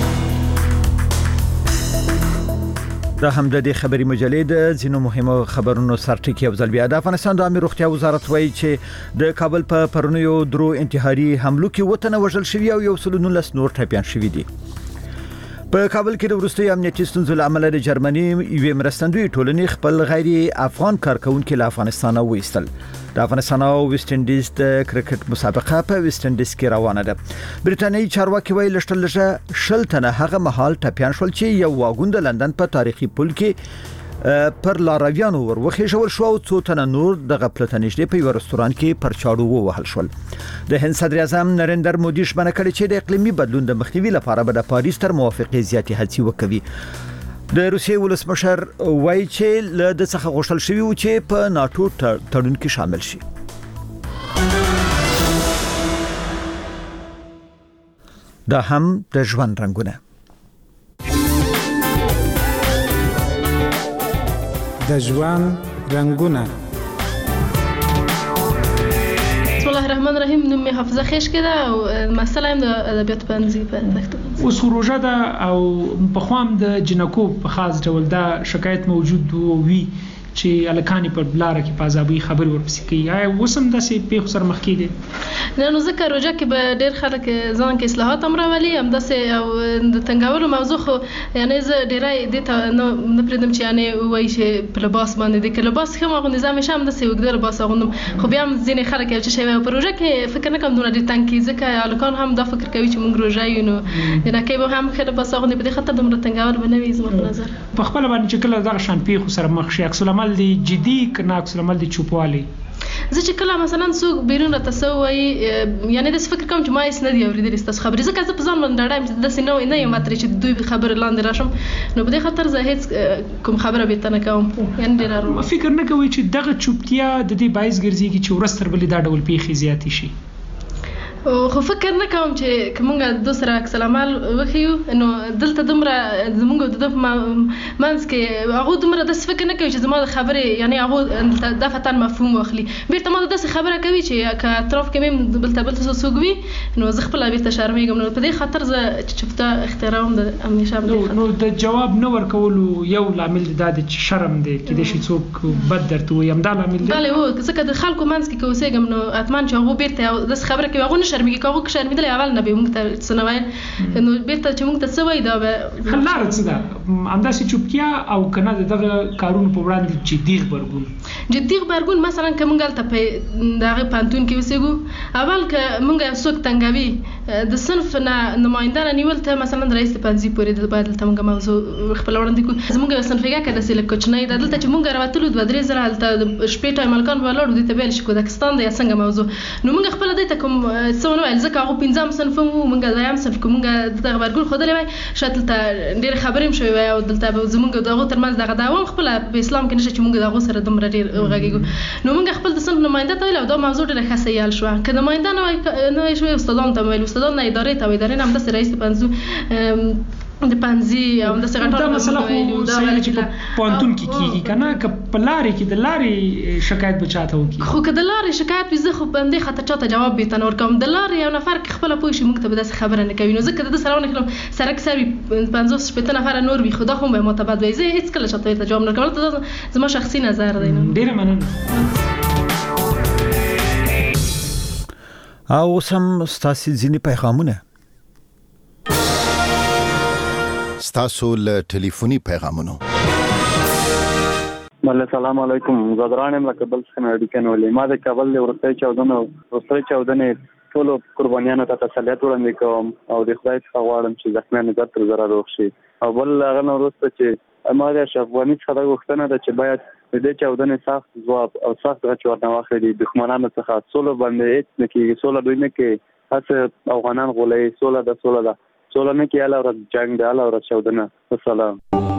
B: دا هم د دې خبري مجلې د ځینو مهمو خبرونو سرټکی او ځل بیا د افغانستان د امیر روغتیا وزارت وایي چې د کابل په پرونیو درو انتحاري حملو کې وطن وژل شوی او یو سل نولس نور ټپيان شوی دي. په کابل کې د وروستي امنیتي ستونزو له امله د جرمني یوې مرستندوی ټولنې خپل غیر افغان کارکونکو له افغانستان وایستل. د افغانستان او ویسټ انډیز د کرکټ مسابقه په ویسټ انډیز کې روانه ده. برټانیي چارواکي وایي لشتل لږه شل تنه هغه مهال ټپيان شول چې یو واګون د لندن په تاریخي پل کې پر لارویانو وروخې جوړ شو او څو تنه نور د غفلت نشته په یو رستوران کې پر چاړو ووهل شول. د هند صدر اعظم نریندر مودي شمنه کړې چې د اقلیمي بدلون د مخنیوي لپاره به د پاریس تر موافقې زیاتې هڅې وکوي. د روسیې ولسمشر وایي چې له د څخه غوښتل شوی و چې په ناتو تړون کې شامل شي. دا هم د ژوند رنگونه.
R: د ژوند رنگونه.
S: بسم الله الرحمن الرحیم. نوم مې حافظه خشکه ده او مسله هم د ادبیات پوهنځي په پښتو.
T: اوس پروژه ده او په خوام د جنکو په خاص ډول دا شکایت موجود وي چې الکانی په بلاره کې پازابي خبر ورپسې کوي. آیا وسم داسې په خسر مخ کې دي
S: نه نو ځکه روجا کې به ډېر خلک ځان کې اصلاحات هم راولي هم داسې او د تنګولو موضوع خو یعنی زه ډېرای د ته نو نه پردم چې یعنی وایي چې په لباس باندې د لباس خو ما نظام شم داسې وګړي لباس غوندم خو بیا هم ځینې خلک چې شوی په روجا کې فکر نه کوم دونه ډېر تنګ کې ځکه الکان هم دا فکر کوي چې موږ روجا یو نو نه کې به هم خله لباس غوندي په خاطر د مرتنګول بنوي زما په نظر
T: په خپل باندې چې کله دا شان په خسر مخ شي عکس العمل دی جدي کنا عکس العمل دی چوپوالي.
S: زه چې کله مثلا څوک بیرون راته سوي یعنی د فکر کوم چې ما یې نه دی اورېدل ستاسو خبرې ځکه زه په ځان باندې ډاډم چې داسې نه نه یم ماتري چې دوی خبر لاندې راشم نو په دې خاطر زه هیڅ کوم خبره به تنه کوم یعنی ډیر
T: فکر نه کوي چې دغه چوپتیا د دې باعث ګرځي چې ورستر بلې دا ډول پیخي زیاتی شي.
S: خو فکر نه کوم چې کومه دوسره عکس العمل وخیو نو دلته دومره زمونږ د منځ کې هغه دومره د فکر نه کوي چې زما د خبرې یعنی هغه د فتن مفهوم واخلي بیرته ما د خبره کوي چې که اطراف کې مم بلته بلته سوګوي نو زه خپل بیرته شرمېږم نو په دې خاطر زه چفته احترام د همیشه
T: نو د جواب نه ورکولو یو لامل د چې شرم دی کې د شي څوک بد درته وي هم دا لامل دی.
S: بله و ځکه د خلکو منځ کې کوسېګم نو اتمان چې هغه بیرته د خبره کوي هغه شرمېږي کوو که شرمېدل اول نه به موږ ته څه نه وایي نو بیرته چې موږ ته څه وایي دا به
T: حل لاره څه ده همداسې چوپتیا او که نه د دغه کارونو په وړاندې جدي غبرګون
S: جدي غبرګون مثلا که موږ هلته په دغه پوهنتون کې اوسېږو اول که موږ یو څوک تنګوي د صنف نه نماینده نه نیول ته مثلا د رئیس پوهنځي پورې باید دلته موږ موضوع خپل وړاندې کړو زموږ یو صنفګه که داسې لږ کوچنی ده دلته چې موږ راوتلو دوه درې ځله هلته شپې ټایم هلکان به ولاړو دوی ته ویل شي کوزاکستان دی یا څنګه موضوع نو موږ خپله دوی ته کوم څه ونه ویل ځکه هغه پنځم صنف وو موږ دویم صنف کې موږ دغه غبرګون ښودلی وای شاید دلته ډېرې خبرې هم شوې وای او دلته به زموږ د هغو ترمنځ دغه دعوا هم خپله په اسلام کې نشته چې موږ د هغو سره دومره ډېر وغږېږو نو موږ خپل د صنف نماینده ته ویل او دا موضوع ډېره ښه سیال شوه که نماینده نه وای نه وای شوی استادانو ته ویل استادان نه ادارې ته وایي ادارې نه همداسې رئیس د پوهنځي د پنځي او د سغټونو
T: دا مسله خو سره چې په پوهنتون کې کیږي کنه که په لارې کې د لارې شکایت بچاته وکړي
S: خو که د لارې شکایت وي زه خو باندې خاطر چاته جواب به تنور کوم د لارې یو نفر کې خپل پوه شي موږ ته به داسې خبره نه کوي نو ځکه د سره ونه کړم سره سره پنځوس شپږ نفر نور وي خدا خو به معتبر وي زه هیڅ کله چاته جواب نه کوم ته زما شخصي نظر دی
T: ډیره مننه
B: او سم ستاسو ځینې پیغامونه
L: ستاسو له ټلیفوني پیغامونو
E: بله سلام علیکم زدران یم لکه بل څه نه اړیکه نه ولې ما د کابل د وروستۍ چاودنو وروستۍ چاودنې ټولو قربانیانو ته تسلیت وړاندې کوم او د خدای څخه غواړم چې زخمیان زر تر زره روغ شي او بل هغه نه وروسته چې ما د اشرف غني څخه دا غوښتنه ده چې باید د دې چاودنې سخت ځواب او سخت غچ ورنه واخلي د دښمنانو څخه سوله باندې هېڅ نه کېږي سوله دوی نه کوي هسې افغانان غولوي سوله ده سوله ده سوله نه کې اله ورځ جنگ ده اله ورځ چاودنه السلام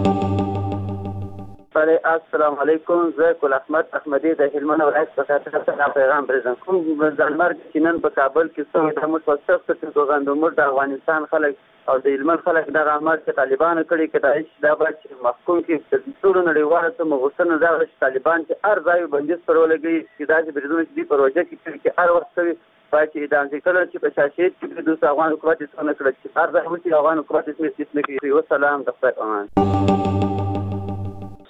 U: السلام علیکم زه ګل احمد احمدي د هلمند ولایت په خاطر سره پیغام پرېږدم کوم ځانمرګ چې نن په کابل کې څو د موږ په سخت توګه موږ د افغانستان خلک او د هلمند خلک دغه عمل چې طالبانو کړي که دا هېڅ دا باید چې محکوم کړي د ټولو نړیوالو ته مو غوښتنه دا ده چې طالبان چې هر ځای بندیز پر ولګوي چې داسې بریدونه چې دوی په روژه کې کوي چې هر وخت کوي باید چې اعدام شي کله چې په شاشید کې برید وسو افغان حکومت هېڅ ونه کړه چې هر ځای وشي افغان حکومت هېڅ هېڅ نه کوي وسلام د خدای په امان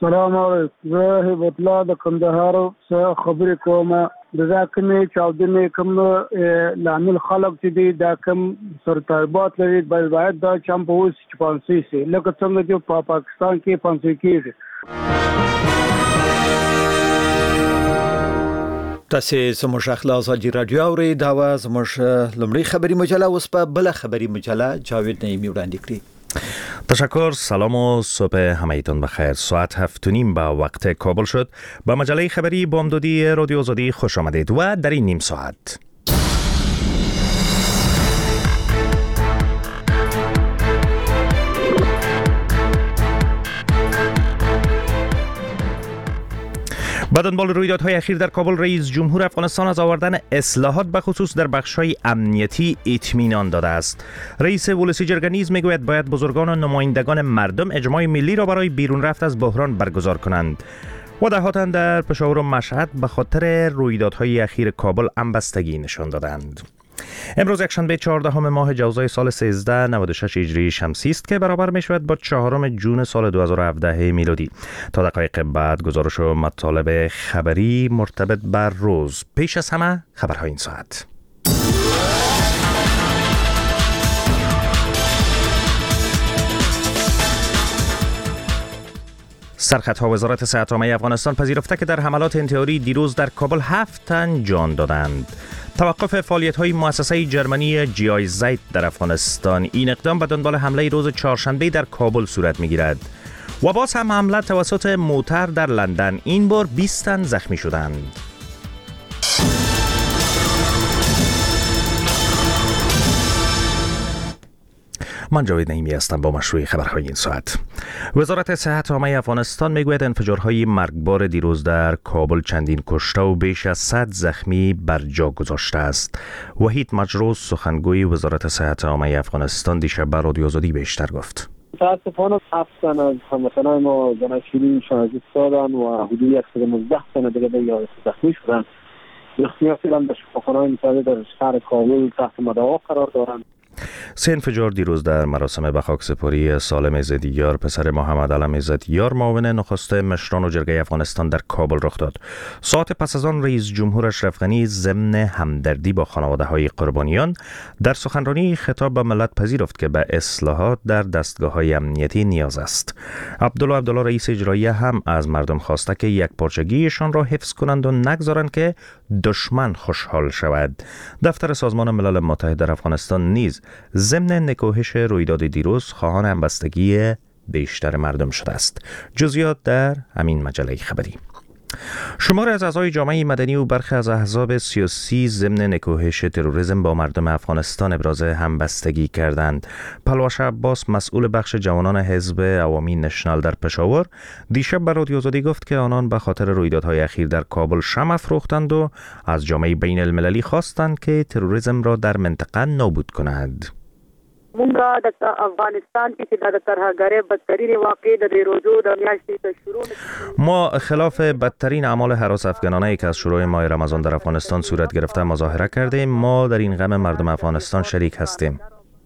G: سلام علیکم، زه هیبت الله د کندهار څخه خبرې کوم. د دا کومې چاودنې کوم لامل خلک چې دي دا کوم سرطبات لري باید دا چم په اوس چې پانسي سي لکه څنګه چې په پاکستان کې پانسي کېږي.
B: تاسو زموږ اخلاص ازادي رادیو اوري دا و زموږ لمړی خبری مجله اوس په بل خبری مجله جاوید نعیمی وړاندې کړی.
V: تشکر. سلام و صبح همهیتون بخیر. ساعت هفت و نیم با وقت کابل شد. با مجله خبری بامدادی رادیو آزادی خوش آمدید و در این نیم ساعت با دنبال رویدادهای اخیر در کابل رئیس جمهور افغانستان از آوردن اصلاحات به خصوص در بخش‌های امنیتی اطمینان داده است. رئیس ولسی جرگه نیز میگوید باید بزرگان و نمایندگان مردم اجماع ملی را برای بیرون رفت از بحران برگزار کنند. و دهاتن در پشاور و مشهد به خاطر رویدادهای اخیر کابل همبستگی نشان دادند. امروز یکشنبه چهاردهم ماه جوزای سال سیزده نود و شش هجری شمسی است که برابر می شود با چهارم جون سال دو هزار و هفده میلادی. تا دقایق بعد گزارش و مطالب خبری مرتبط بر روز. پیش از همه خبرهای این ساعت. سرخطها وزارت صحت عامه افغانستان پذیرفته که در حملات انتحاری دیروز در کابل هفت تن جان دادند. توقف فعالیت‌های مؤسسه جرمنی جی آی زد در افغانستان. این اقدام به دنبال حمله روز چهارشنبه در کابل صورت می‌گیرد. و باز هم حمله توسط موتر در لندن. این بار بیست تن زخمی شدند. من جاوید نعیمی هستم با مشروع خبرهای این ساعت. وزارت صحت عامه افغانستان میگوید انفجارهای مرگبار دیروز در کابل چندین کشته و بیش از صد زخمی بر جا گذاشته است. وحید مجروح سخنگوی وزارت صحت عامه افغانستان دیشب به رادیو آزادی بیشتر گفت.
W: متاسفانه هفت تن از هموطنان ما جانشینی شهادت دادند و حدود صد و نوزده تن دیگه به زخمی شدند. بسیار فعلا در شفاخانه‌های متعدد در شهر کابل تحت مداوا قرار دارند.
V: سه انفجار دیروز در مراسم به خاکسپاری سالم عزتیار پسر محمد علم عزتیار معاون نخست مشران و جرگه افغانستان در کابل رخ داد. ساعت پس از آن رئیس جمهور اشرف غنی ضمن همدردی با خانواده های قربانیان در سخنرانی خطاب به ملت پذیرفت که به اصلاحات در دستگاه های امنیتی نیاز است. عبدالله عبدالله رئیس اجرایی هم از مردم خواسته که یک پارچگیشان را حفظ کنند و نگذارند که دشمن خوشحال شود. دفتر سازمان ملل متحد در افغانستان نیز ضمن نکوهش رویداد دیروز خواهان همبستگی بیشتر مردم شده است. جزئیات در همین مجله خبری. شمار از اعضای جامعه مدنی و برخی از احزاب سیاسی ضمن نکوهش تروریسم با مردم افغانستان ابراز همبستگی کردند. پلوش عباس مسئول بخش جوانان حزب عوامی نشنال در پشاور دیشب به رادیو آزادی گفت که آنان به خاطر رویدادهای اخیر در کابل شمع افروختند و از جامعه بین المللی خواستند که تروریسم را در منطقه نابود کند.
C: مونږه د افغانستان کې د ترهګرۍ بدترین واقع د روزو د میاشتې شروع
V: ما خلاف بدترین اعمال هراس افغانانه‌ای که از شروع ماه رمضان در افغانستان صورت گرفته مظاهره کردیم. ما در این غم مردم افغانستان شریک هستیم.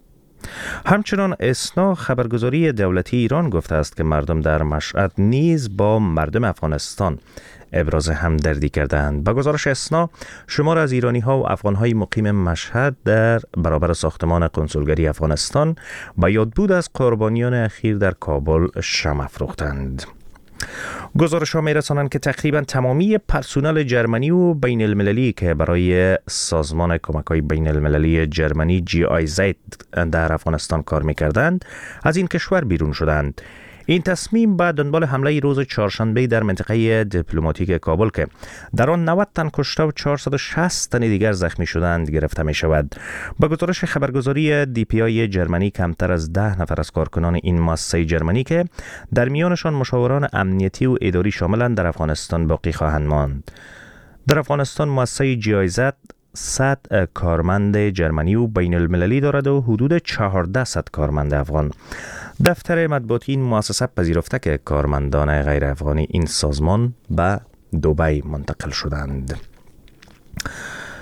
V: همچنان اسنا خبرگزاری دولتی ایران گفته است که مردم در مشهد نیز با مردم افغانستان ابراز همدردی کردند. با گزارش اسنا شمار از ایرانی ها و افغان های مقیم مشهد در برابر ساختمان کنسولگری افغانستان با یادبود از قربانیان اخیر در کابل شمع افروختند. گزارش ها می رسانند که تقریبا تمامی پرسنل جرمنی و بین المللی که برای سازمان کمک های بین المللی جرمنی جی آی زد در افغانستان کار می کردند از این کشور بیرون شدند. این تصمیم بعد دنبال حمله روز چهارشنبه در منطقه دیپلماتیک کابل که در آن نود تن کشته و چهارصد و شصت تن دیگر زخمی شدند گرفته می شود. با گزارش خبرگزاری دی پی آی جرمنی کمتر از ده نفر از کارکنان این مؤسسه جرمنی که در میانشان مشاوران امنیتی و اداری شاملند در افغانستان باقی خواهند ماند. در افغانستان مؤسسه جی آی زد صد کارمند جرمنی و بین المللی دارد و حدود چهارصد کارمند افغان. دفتر مطبوعاتی این مؤسسه پذیرفته که کارمندان غیر افغانی این سازمان به دبی منتقل شدند.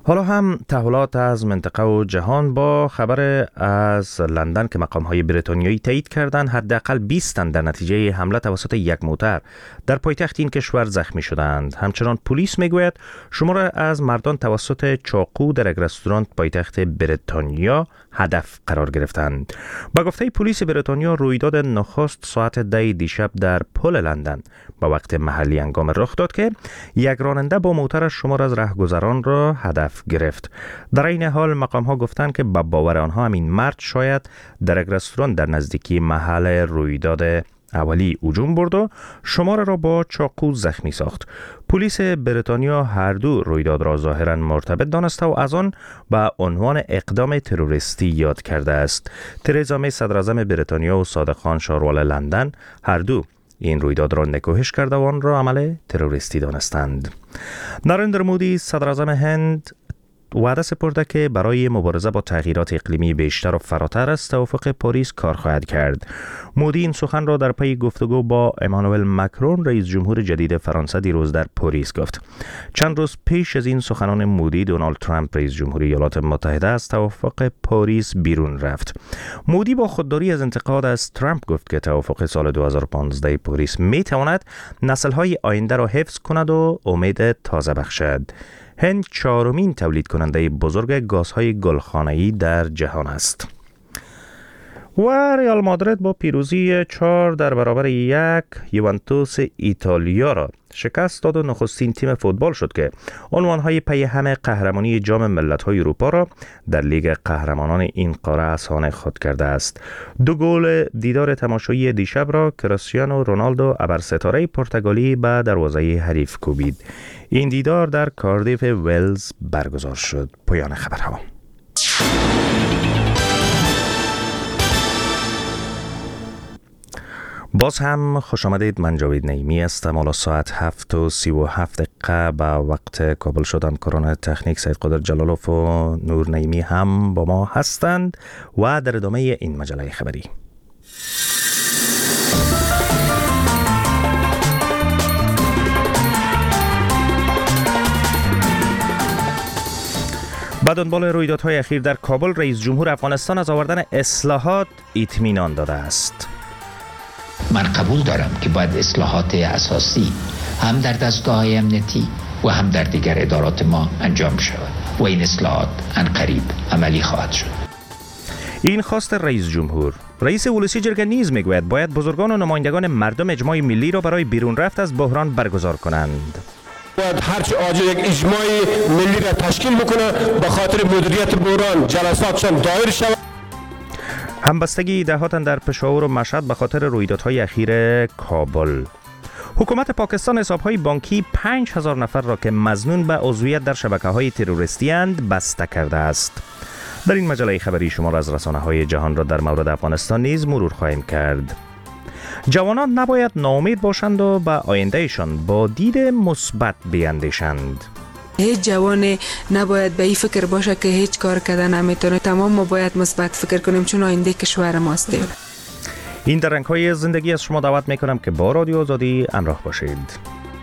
V: حالا هم تحولات از منطقه و جهان با خبر از لندن که مقام‌های بریتانیایی تایید کردند حداقل بیست تن در نتیجه حمله توسط یک موتر در پایتخت این کشور زخمی شدند. همچنان پلیس میگوید شمار از مردان توسط چاقو در یک رستوران پایتخت بریتانیا هدف قرار گرفتند. با گفته پلیس بریتانیا رویداد نخست ساعت ده دیشب در پل لندن با وقت محلی هنگام رخ داد که یک راننده با موترش شمار از رهگذران را هدف گرفت. در این حال مقام ها گفتند که با باور آنها همین مرد شاید در یک رستوران در نزدیکی محل رویداد اولی هجوم برد و شمار را با چاقو زخمی ساخت. پلیس بریتانیا هر دو رویداد را ظاهراً مرتبط دانسته و از آن به عنوان اقدام تروریستی یاد کرده است. ترزا می صدراعظم بریتانیا و صادق خان شاروال لندن هر دو این رویداد را نکوهش کرده و آن را عمل تروریستی دانستند. نریندرا مودی صدراعظم هند وعده سپرده که برای مبارزه با تغییرات اقلیمی بیشتر و فراتر از توافق پاریس کار خواهد کرد. مودی این سخن را در پی گفتگو با امانوئل مکرون رئیس جمهور جدید فرانسه دیروز در پاریس گفت. چند روز پیش از این سخنان مودی، دونالد ترامپ رئیس جمهوری ایالات متحده از توافق پاریس بیرون رفت. مودی با خودداری از انتقاد از ترامپ گفت که توافق سال دو هزار و پانزده پاریس می تواند نسل‌های آینده را حفظ کند و امید تازه بخشد. هند چهارمین تولید کننده بزرگ گازهای گلخانه‌ای در جهان است. و ریال مادرید با پیروزی چهار در برابر یک یوونتوس ایتالیا را شکست داد و نخستین تیم فوتبال شد که عنوانهای پی هم قهرمانی جام ملت‌های اروپا را در لیگ قهرمانان این قاره اسانه خود کرده است. دو گل دیدار تماشایی دیشب را کریستیانو رونالدو ابرستاره پرتغالی به دروازه حریف کوبید. این دیدار در کاردیف ولز برگزار شد. پایان خبرها. باز هم خوش آمدید. من جاوید نعیمی هستم. حالا ساعت هفت و سی و هفت دقیقه به وقت کابل شدن کاران تکنیک سید قادر جلالوف و نور نعیمی هم با ما هستند و در ادامه این مجله خبری به دنبال رویدادهای اخیر در کابل رئیس جمهور افغانستان از آوردن اصلاحات اطمینان داده است.
A: من قبول دارم که باید اصلاحات اساسی هم در دستگاه‌های امنیتی و هم در دیگر ادارات ما انجام شود و این اصلاحات عنقریب عملی خواهد شد.
V: این خواست رئیس جمهور. رئیس ولسی جرگه نیز میگوید باید بزرگان و نمایندگان مردم اجماع ملی را برای بیرون رفت از بحران برگزار کنند.
F: باید هرچی عاجل یک اجماع ملی را تشکیل بکنه به خاطر مدیریت بحران جلساتشان دایر شود.
V: همبستگی دهاتن در پشاور و مشهد به خاطر رویدادهای اخیر کابل. حکومت پاکستان حسابهای بانکی پنج هزار نفر را که مظنون به عضویت در شبکه‌های تروریستی اند بسته کرده است. در این مجله خبری شما را از رسانه‌های جهان را در مورد افغانستان نیز مرور خواهیم کرد. جوانان نباید ناامید باشند و به آیندهشان با دید مثبت بیاندیشند.
H: هیچ جوان نباید به این فکر باشه که هیچ کار کردن نمیتونه. تمام ما باید مثبت فکر کنیم چون آینده کشور ماست.
V: این در رنگ‌های زندگی از شما دعوت میکنم که با رادیو آزادی همراه باشید.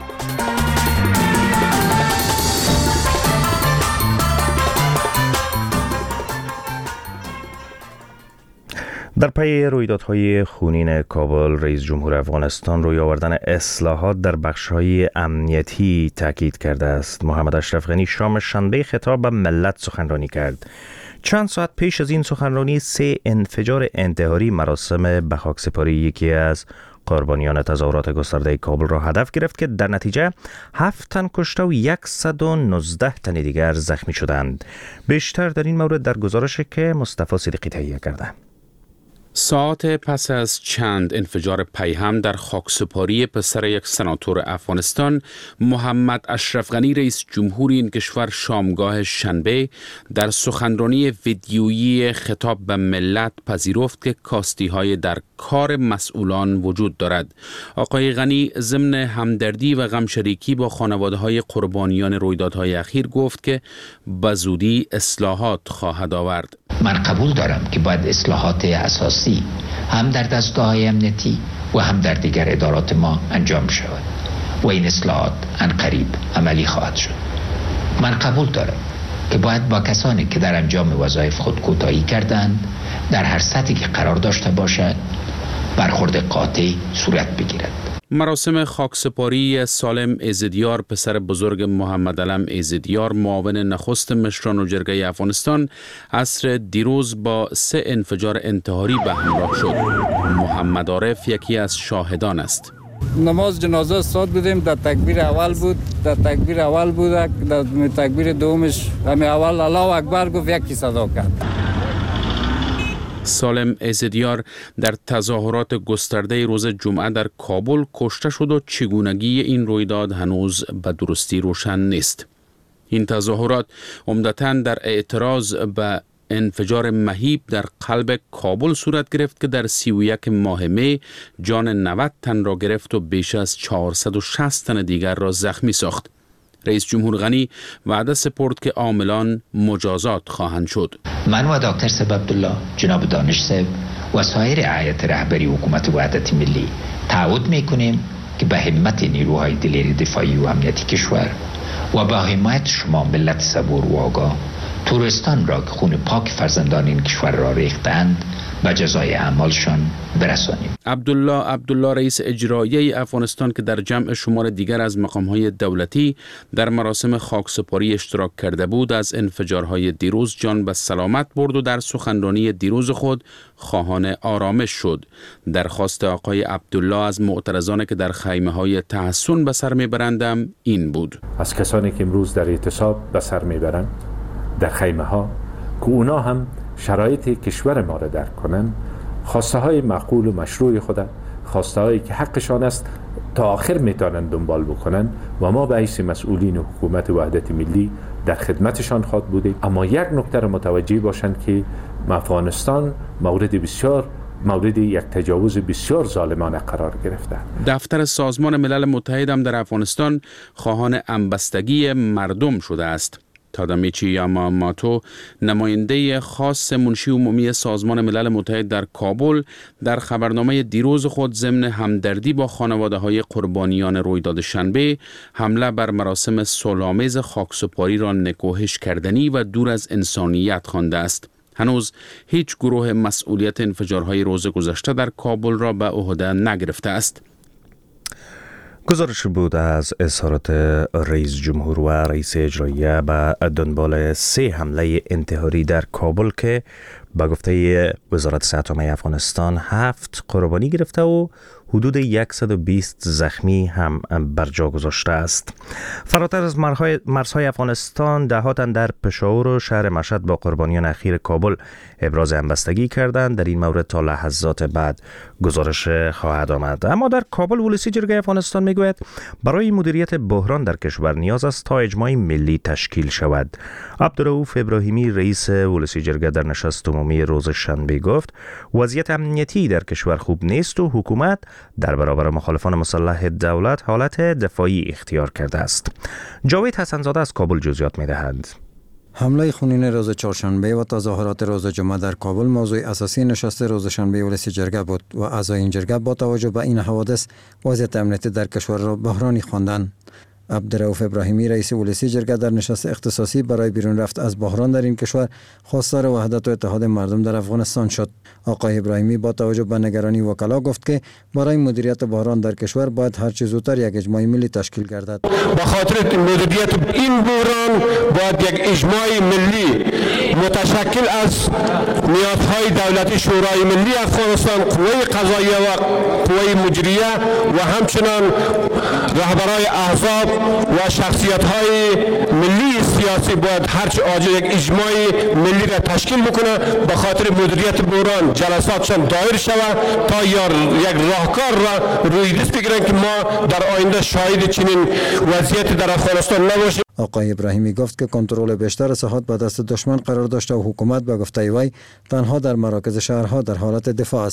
V: در پی رویدادهای خونین کابل رئیس جمهور افغانستان روی آوردن اصلاحات در بخش‌های امنیتی تاکید کرده است. محمد اشرف غنی شام شنبه خطاب به ملت سخنرانی کرد. چند ساعت پیش از این سخنرانی سه انفجار انتحاری مراسم به خاکسپاری یکی از قربانیان تظاهرات گسترده کابل را هدف گرفت که در نتیجه هفت تن کشته و صد و نوزده تن دیگر زخمی شدند. بیشتر در این مورد در گزارشی که مصطفی صدیقی تهیه کرده.
X: ساعت پس از چند انفجار پیهم در خاکسپاری پسر یک سناتور افغانستان، محمد اشرف غنی رئیس جمهوری این کشور شامگاه شنبه در سخنرانی ویدیویی خطاب به ملت پذیرفت که کاستی‌های در کار مسئولان وجود دارد. آقای غنی ضمن همدردی و غمشریکی با خانواده‌های قربانیان رویدادهای اخیر گفت که به زودی اصلاحات خواهد آورد.
A: من قبول دارم که باید اصلاحات اساسی هم در دستگاه‌های امنیتی و هم در دیگر ادارات ما انجام شود و این اصلاحات عنقریب عملی خواهد شد. من قبول دارم که باید با کسانی که در انجام وظایف خود کوتاهی کردند در هر سطحی که قرار داشته باشد برخورد قاطع صورت بگیرد.
X: مراسم خاکسپاری سالم ایزدیار پسر بزرگ محمد علم ایزدیار معاون نخست مشران و جرگه افغانستان عصر دیروز با سه انفجار انتحاری به همراه شد. محمد عارف یکی از شاهدان است.
I: نماز جنازه استاد بودیم، در تکبیر اول بود، در تکبیر اول بود، در تکبیر دومش همین اول الله اکبر گفت یکی صدا کرد.
X: سالم ایزدیار در تظاهرات گسترده روز جمعه در کابل کشته شد و چگونگی این رویداد هنوز به درستی روشن نیست. این تظاهرات عمدتاً در اعتراض به انفجار مهیب در قلب کابل صورت گرفت که در سی و یک ماه می جان نود تن را گرفت و بیش از چهارصد و شصت تن دیگر را زخمی ساخت. رئیس جمهور غنی وعده سپرد که عاملان مجازات خواهند شد.
A: من و دکتر سب عبدالله، جناب دانش صاحب و سایر هیئت رهبری حکومت وحدت ملی تعهد میکنیم که به همت نیروهای دلیر دفاعی و امنیتی کشور و با حمایت شما ملت صبور و آگاه تورستان را که خون پاک فرزندان این کشور را ریختند به جزای اعمالشان برسانیم.
X: عبدالله عبدالله رئیس اجرایی افغانستان که در جمع شمار دیگر از مقام‌های دولتی در مراسم خاکسپاری اشتراک کرده بود از انفجارهای دیروز جان به سلامت برد و در سخنرانی دیروز خود خواهان آرامش شد. درخواست آقای عبدالله از معترضان که در خیمه‌های تحصن به سر میبرندم این بود:
J: از کسانی که امروز در اعتصاب به سر میبرند در خیمه ها که اونا هم شرایط کشور ما را درک کنن، خواسته های معقول و مشروع خود، خواسته هایی که حقشان است تا آخر میتونن دنبال بکنن و ما به حیث مسئولین حکومت وحدت ملی در خدمتشان خواهد بودیم. اما یک نکته را متوجه باشند که افغانستان مورد بسیار مورد یک تجاوز بسیار ظالمانه قرار گرفته.
X: دفتر سازمان ملل متحد هم در افغانستان خواهان همبستگی مردم شده است. تادامیچی یاماماتو، نماینده خاص منشی عمومی سازمان ملل متحد در کابل، در خبرنامه دیروز خود ضمن همدردی با خانواده‌های قربانیان رویداد شنبه حمله بر مراسم صلح‌آمیز خاکسپاری را نکوهش کردنی و دور از انسانیت خوانده است. هنوز هیچ گروه مسئولیت انفجارهای روز گذشته در کابل را به عهده نگرفته است.
V: گزارش بود از اظهارات رئیس جمهور و رئیس اجرایی به دنبال سه حمله انتحاری در کابل که با گفته وزارت صحت عامه افغانستان هفت قربانی گرفته و حدود صد و بیست زخمی هم بر جا گذاشته است. فراتر از مرزهای افغانستان، دهات در پشاور و شهر مشهد با قربانیان اخیر کابل ابراز همبستگی کردند. در این مورد تا لحظات بعد گزارش خواهد آمد. اما در کابل ولسی جرگه افغانستان میگوید برای مدیریت بحران در کشور نیاز است تا اجماع ملی تشکیل شود. عبدالرؤوف ابراهیمی رئیس ولسی جرگه در نشست عمومی روز شنبه گفت وضعیت امنیتی در کشور خوب نیست و حکومت در برابر مخالفان مسلح دولت حالت دفاعی اختیار کرده است. جاوید حسنزاده از کابل جزئیات می‌دهد.
K: حمله خونین روز چهارشنبه و تظاهرات روز جمعه در کابل موضوع اساسی نشست روز شنبه ولسی جرگه بود و اعضای این جرگه با توجه به این حوادث وضعیت امنیتی در کشور را بحرانی خواندند. عبدالرؤوف ابراهیمی رئیس ولسی جرگه در نشست اختصاصی برای بیرون رفت از بحران در این کشور خواستار وحدت و اتحاد مردم در افغانستان شد. آقای ابراهیمی با توجه به نگرانی وکلا گفت که برای مدیریت بحران در کشور باید هر چه زودتر یک اجماع ملی تشکیل گردد.
F: به خاطر مدیریت این بحران باید یک اجماع ملی متشکل از نیازهای دولتی شورای ملی افغانستان، قوه قضاییه و قوه مجریه و همچنان رهبران احزاب و شخصیت‌های ملی سیاسی باید هرچه عاجل یک اجماع ملی را تشکیل بکنه به خاطر مدیریت بحران. جلساتشان دایر شود تا یا یک راهکار را روی دست بگیرن که ما در آینده شاهد چنین وضعیت در افغانستان نباشیم.
K: آقای ابراهیمی گفت که کنترل بیشتر ساحات به دست دشمن قرار داشته و حکومت به گفته وی تنها در مراکز شهرها در حالت دفاع است.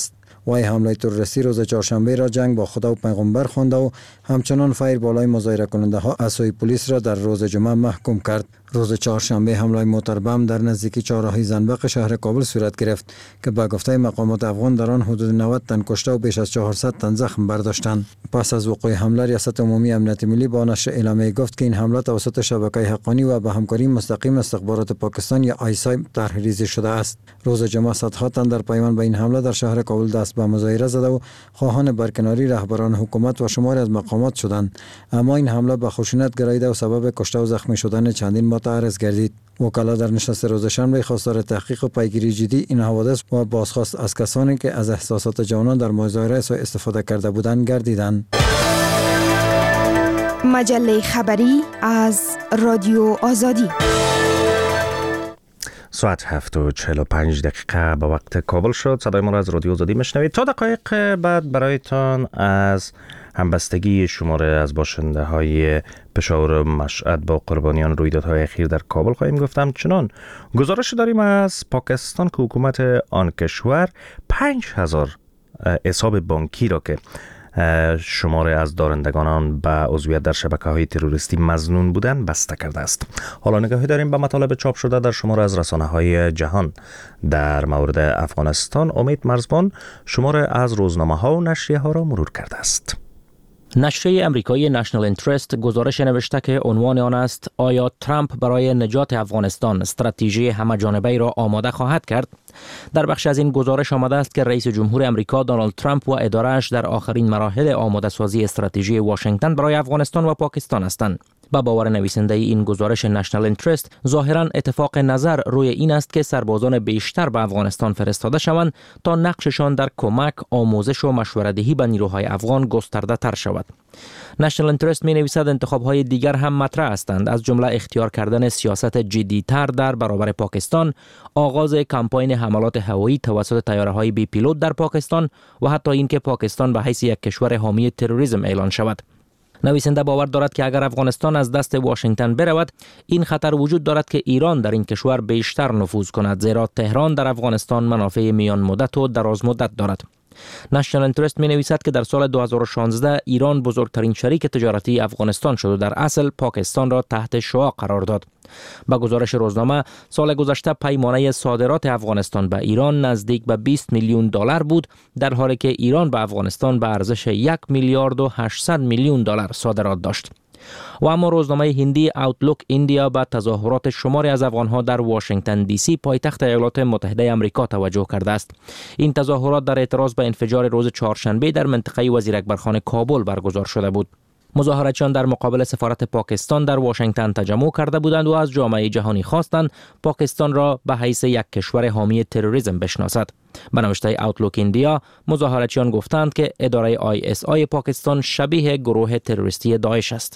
K: وای حمله تروریستی روز چهارشنبه را جنگ با خدا و پیغمبر خوانده و همچنان فایر بالای مظاهره کننده ها اسای پلیس را در روز جمعه محکوم کرد. روز چهارشنبه حمله موتر بم در نزدیکی چهارراهی زنبق شهر کابل صورت گرفت که به گفته مقامات افغان در آن حدود نود تن کشته و بیش از چهارصد تن زخم برداشتند. پس از وقوع حمله ریاست عمومی امنیت ملی با نشر اعلامیه گفت که این حمله توسط شبکه حقانی و به همکاری مستقیم استخبارات پاکستان یا آیسای طرحریزی شده است. روز جمعه صدها تن در پیمان به این حمله در شهر کابل دست به مظاهره زده و خواهان برکناری رهبران حکومت و شماری از مقامات شدند، اما این حمله به خشونت گراییده و سبب کشته و زخمی شدن چندین متعرض گردید. وکلا در نشست روز شنبه خواستار تحقیق و پیگیری جدی این حوادث و بازخواست از کسانی که از احساسات جوانان در مظاهره سوء استفاده کرده بودند گردیدند.
M: مجله خبری از رادیو آزادی.
V: ساعت هفت و چهل و پنج دقیقه به وقت کابل شد. صدای ما را از رادیو آزادی میشنوید. تا دقایق بعد برایتان از همبستگی شماره از باشنده های پشاور و مشهد با قربانیان رویدادهای اخیر در کابل خواهیم گفتم. چنان گزارش داریم از پاکستان که حکومت آن کشور پنج هزار حساب بانکی را که شماره از دارندگان آن به عضویت در شبکه‌های تروریستی مظنون بودند بسته کرده است. حالا نگاهی داریم به مطالب چاپ شده در شماره از رسانه‌های جهان. در مورد افغانستان امید مرزبان شماره از روزنامه‌ها و نشریه‌ها را مرور کرده است.
N: نشریه امریکایی نشنال اینترست گزارش نوشته که عنوان آن است آیا ترامپ برای نجات افغانستان استراتژی همه جانبه را آماده خواهد کرد؟ در بخش از این گزارش آمده است که رئیس جمهور امریکا دونالد ترامپ و اداره‌اش در آخرین مراحل آماده سازی استراتژی واشنگتن برای افغانستان و پاکستان هستند. با باور نویسنده این گزارش نشنال اینترست ظاهرا اتفاق نظر روی این است که سربازان بیشتر به افغانستان فرستاده شوند تا نقششان در کمک، آموزش و مشوره‌دهی به نیروهای افغان گسترده تر شود. نشنال اینترست می نویسد انتخاب‌های دیگر هم مطرح هستند، از جمله اختیار کردن سیاست جدی‌تر در برابر پاکستان، آغاز کمپاین حملات هوایی توسط طیاره‌های بی پیلوت در پاکستان و حتی اینکه پاکستان به حیث یک کشور حامی تروریسم اعلان شود. نویسنده باور دارد که اگر افغانستان از دست واشنگتن برود، این خطر وجود دارد که ایران در این کشور بیشتر نفوذ کند، زیرا تهران در افغانستان منافع میان مدت و دراز مدت دارد. نشنال اینترست می نویسد که در سال دو هزار و شانزده ایران بزرگترین شریک تجارتی افغانستان شد و در اصل پاکستان را تحت شعاع قرار داد. با گزارش روزنامه سال گذشته پیمانه صادرات افغانستان به ایران نزدیک به بیست میلیون دلار بود، در حالی که ایران به افغانستان به ارزش یک میلیارد و هشتصد میلیون دلار صادرات داشت. و اما روزنامه هندی آوتلوک ایندیا به تظاهرات شماری از افغانها در واشنگتن دی سی پایتخت ایالات متحده آمریکا توجه کرده است. این تظاهرات در اعتراض به انفجار روز چهارشنبه در منطقه وزیر اکبرخان کابل برگزار شده بود. مظاهراتچیان در مقابل سفارت پاکستان در واشنگتن تجمع کرده بودند و از جامعه جهانی خواستند پاکستان را به حیث یک کشور حامی تروریسم بشناسد. به نوشته آوتلوک ایندیا، مظاهراتچیان گفتند که اداره آی اس آی پاکستان شبیه گروه تروریستی داعش است.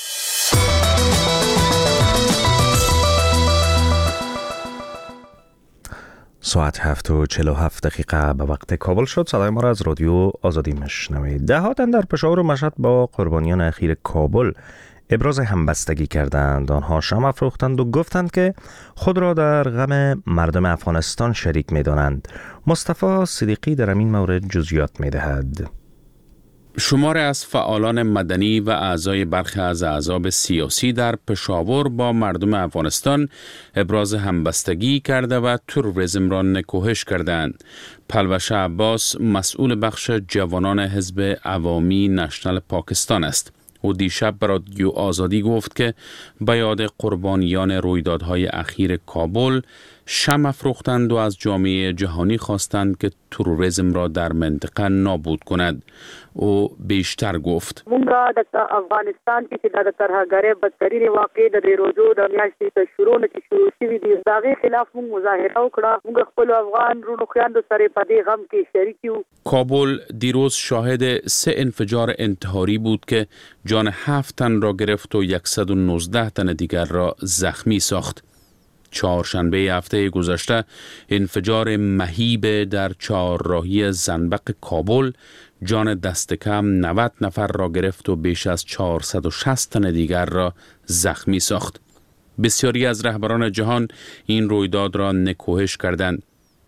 V: ساعت هفت و چهل و هفت دقیقه به وقت کابل شد. صدای ما را از رادیو آزادی میشنوید. دهها تن در پشاور و مشهد با قربانیان اخیر کابل ابراز همبستگی کردند. آنها شمع افروختند و گفتند که خود را در غم مردم افغانستان شریک می‌دانند. مصطفی صدیقی در این مورد جزئیات می‌دهد.
X: شمار از فعالان مدنی و اعضای برخی از احزاب سیاسی در پشاور با مردم افغانستان ابراز همبستگی کرده و تروریسم را نکوهش کردند. پلوش عباس مسئول بخش جوانان حزب عوامی نشنال پاکستان است. او دیشب به رادیو آزادی گفت که به یاد قربانیان رویدادهای اخیر کابل شمع افروختند و از جامعه جهانی خواستند که تروریسم را در منطقه نابود کند. او بیشتر گفت:
C: مونږه د افغانستان کې چې د ترهګرۍ بدترین واقع د روزو د میاشتې ته شروع نه شروع شوي دي، دغه خلاف مونږ مظاهره وکړه. مونږ خپل افغان رونو خویندو سره په دې غم کې شریک یو.
X: کابل دیروز شاهد سه انفجار انتحاری بود که جان هفت تن را گرفت و صد و نوزده تن دیگر را زخمی ساخت. چهارشنبه هفته گذشته انفجار مهیب در چهارراهی زنبق کابل جان دست کم نود نفر را گرفت و بیش از چهارصد و شصت تن دیگر را زخمی ساخت. بسیاری از رهبران جهان این رویداد را نکوهش کردند.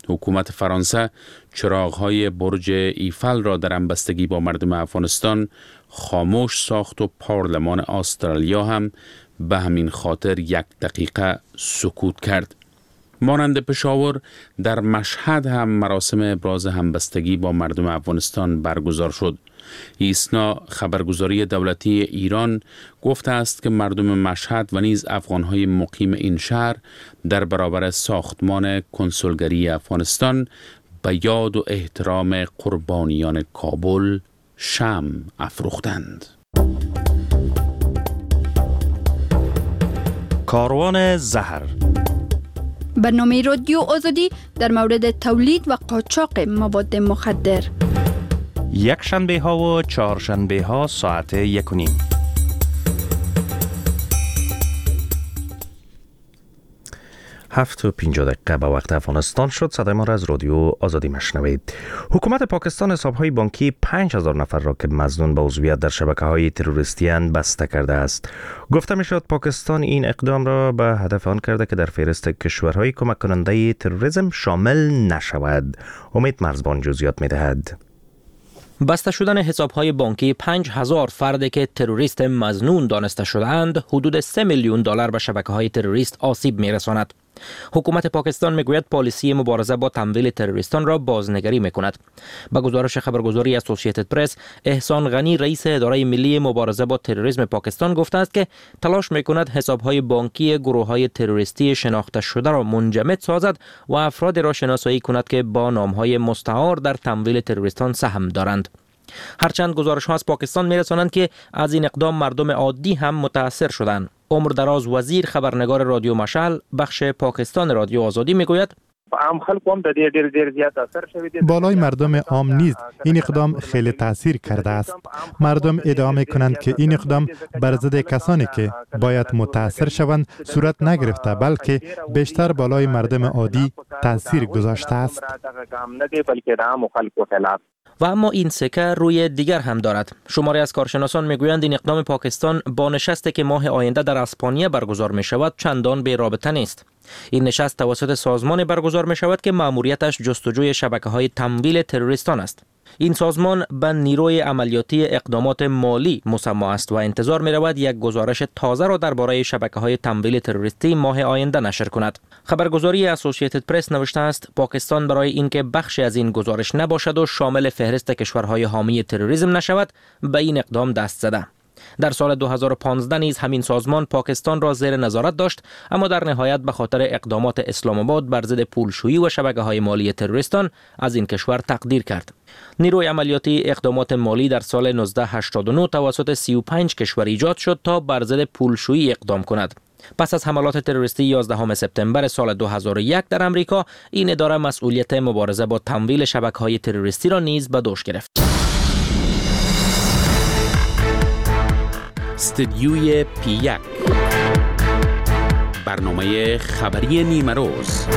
X: حکومت فرانسه چراغ‌های برج ایفل را در همبستگی با مردم افغانستان خاموش ساخت و پارلمان استرالیا هم به همین خاطر یک دقیقه سکوت کرد. مانند پشاور در مشهد هم مراسم ابراز همبستگی با مردم افغانستان برگزار شد. ایسنا خبرگزاری دولتی ایران گفته است که مردم مشهد و نیز افغانهای مقیم این شهر در برابر ساختمان کنسولگری افغانستان به یاد و احترام قربانیان کابل شمع افروختند.
V: کاروان زهر،
D: برنامه رادیو آزادی در مورد تولید و قاچاق مواد مخدر،
V: یک شنبه ها و چهار شنبه ها ساعت یک و نیم. هفت و پینجا دقیقه به وقت افغانستان شد. صدای ما را از رادیو آزادی مشنوید. حکومت پاکستان حسابهای بانکی پنج هزار نفر را که مظنون به عضویت در شبکه‌های تروریستی اند بسته کرده است. گفته می‌شد پاکستان این اقدام را به هدف آن کرده که در فهرست کشورهای کمک کننده تروریسم شامل نشود. امید مرزبان جزئیات می‌دهد.
N: بسته شدن حساب‌های بانکی پنج هزار فردی که تروریست مظنون دانسته شده‌اند حدود سه میلیون دلار به شبکه‌های تروریست آسیب می‌رساند. حکومت پاکستان میگوید پالیسی مبارزه با تمویل تروریستان را بازنگری میکند. با گزارش خبرگزاری اسوسییتد پرس، احسان غنی رئیس اداره ملی مبارزه با تروریسم پاکستان گفته است که تلاش میکند حسابهای بانکی گروه‌های تروریستی شناخته شده را منجمد سازد و افراد را شناسایی کند که با نام‌های مستعار در تمویل تروریستان سهم دارند. هرچند گزارش‌ها از پاکستان می‌رسانند که از این اقدام مردم عادی هم متاثر شدند. عمر دراز وزیر خبرنگار رادیو مشعل بخش پاکستان رادیو آزادی میگوید
O: عام خلق هم د دې ډېر ډېر زیات اثر شوی دی.
P: بالای مردم عام نیز این اقدام خیلی تاثیر کرده است. مردم ادعا می‌کنند که این اقدام بر ضد کسانی که باید متاثر شوند صورت نگرفته، بلکه بیشتر بالای مردم عادی تاثیر گذاشته است.
N: و اما این سکه روی دیگر هم دارد. شماری از کارشناسان میگویند این اقدام پاکستان با نشستی که ماه آینده در اسپانیا برگزار می شود چندان بی رابطه نیست. این نشست توسط سازمان برگزار می شود که مأموریتش جستجوی شبکه‌های تمویل تروریستان است. این سازمان به نیروی عملیاتی اقدامات مالی مسما است و انتظار می رود یک گزارش تازه را درباره شبکه‌های تمویل تروریستی ماه آینده نشر کند. خبرگزاری اسوسییتد پرس نوشته است پاکستان برای اینکه بخشی از این گزارش نباشد و شامل فهرست کشورهای حامی تروریسم نشود به این اقدام دست زده. در سال دو هزار و پانزده نیز همین سازمان پاکستان را زیر نظارت داشت، اما در نهایت به خاطر اقدامات اسلام آباد بر ضد پولشویی و شبکه‌های مالی تروریستان از این کشور تقدیر کرد. نیروی عملیاتی اقدامات مالی در سال نوزده هشتاد و نه توسط سی و پنج کشور ایجاد شد تا بر ضد پولشویی اقدام کند. پس از حملات تروریستی یازدهم سپتامبر سال دو هزار و یک در امریکا، این اداره مسئولیت مبارزه با تمویل شبکه‌های تروریستی را نیز به دوش گرفت.
X: استدیوی پی یک، برنامه خبری نیمه روز.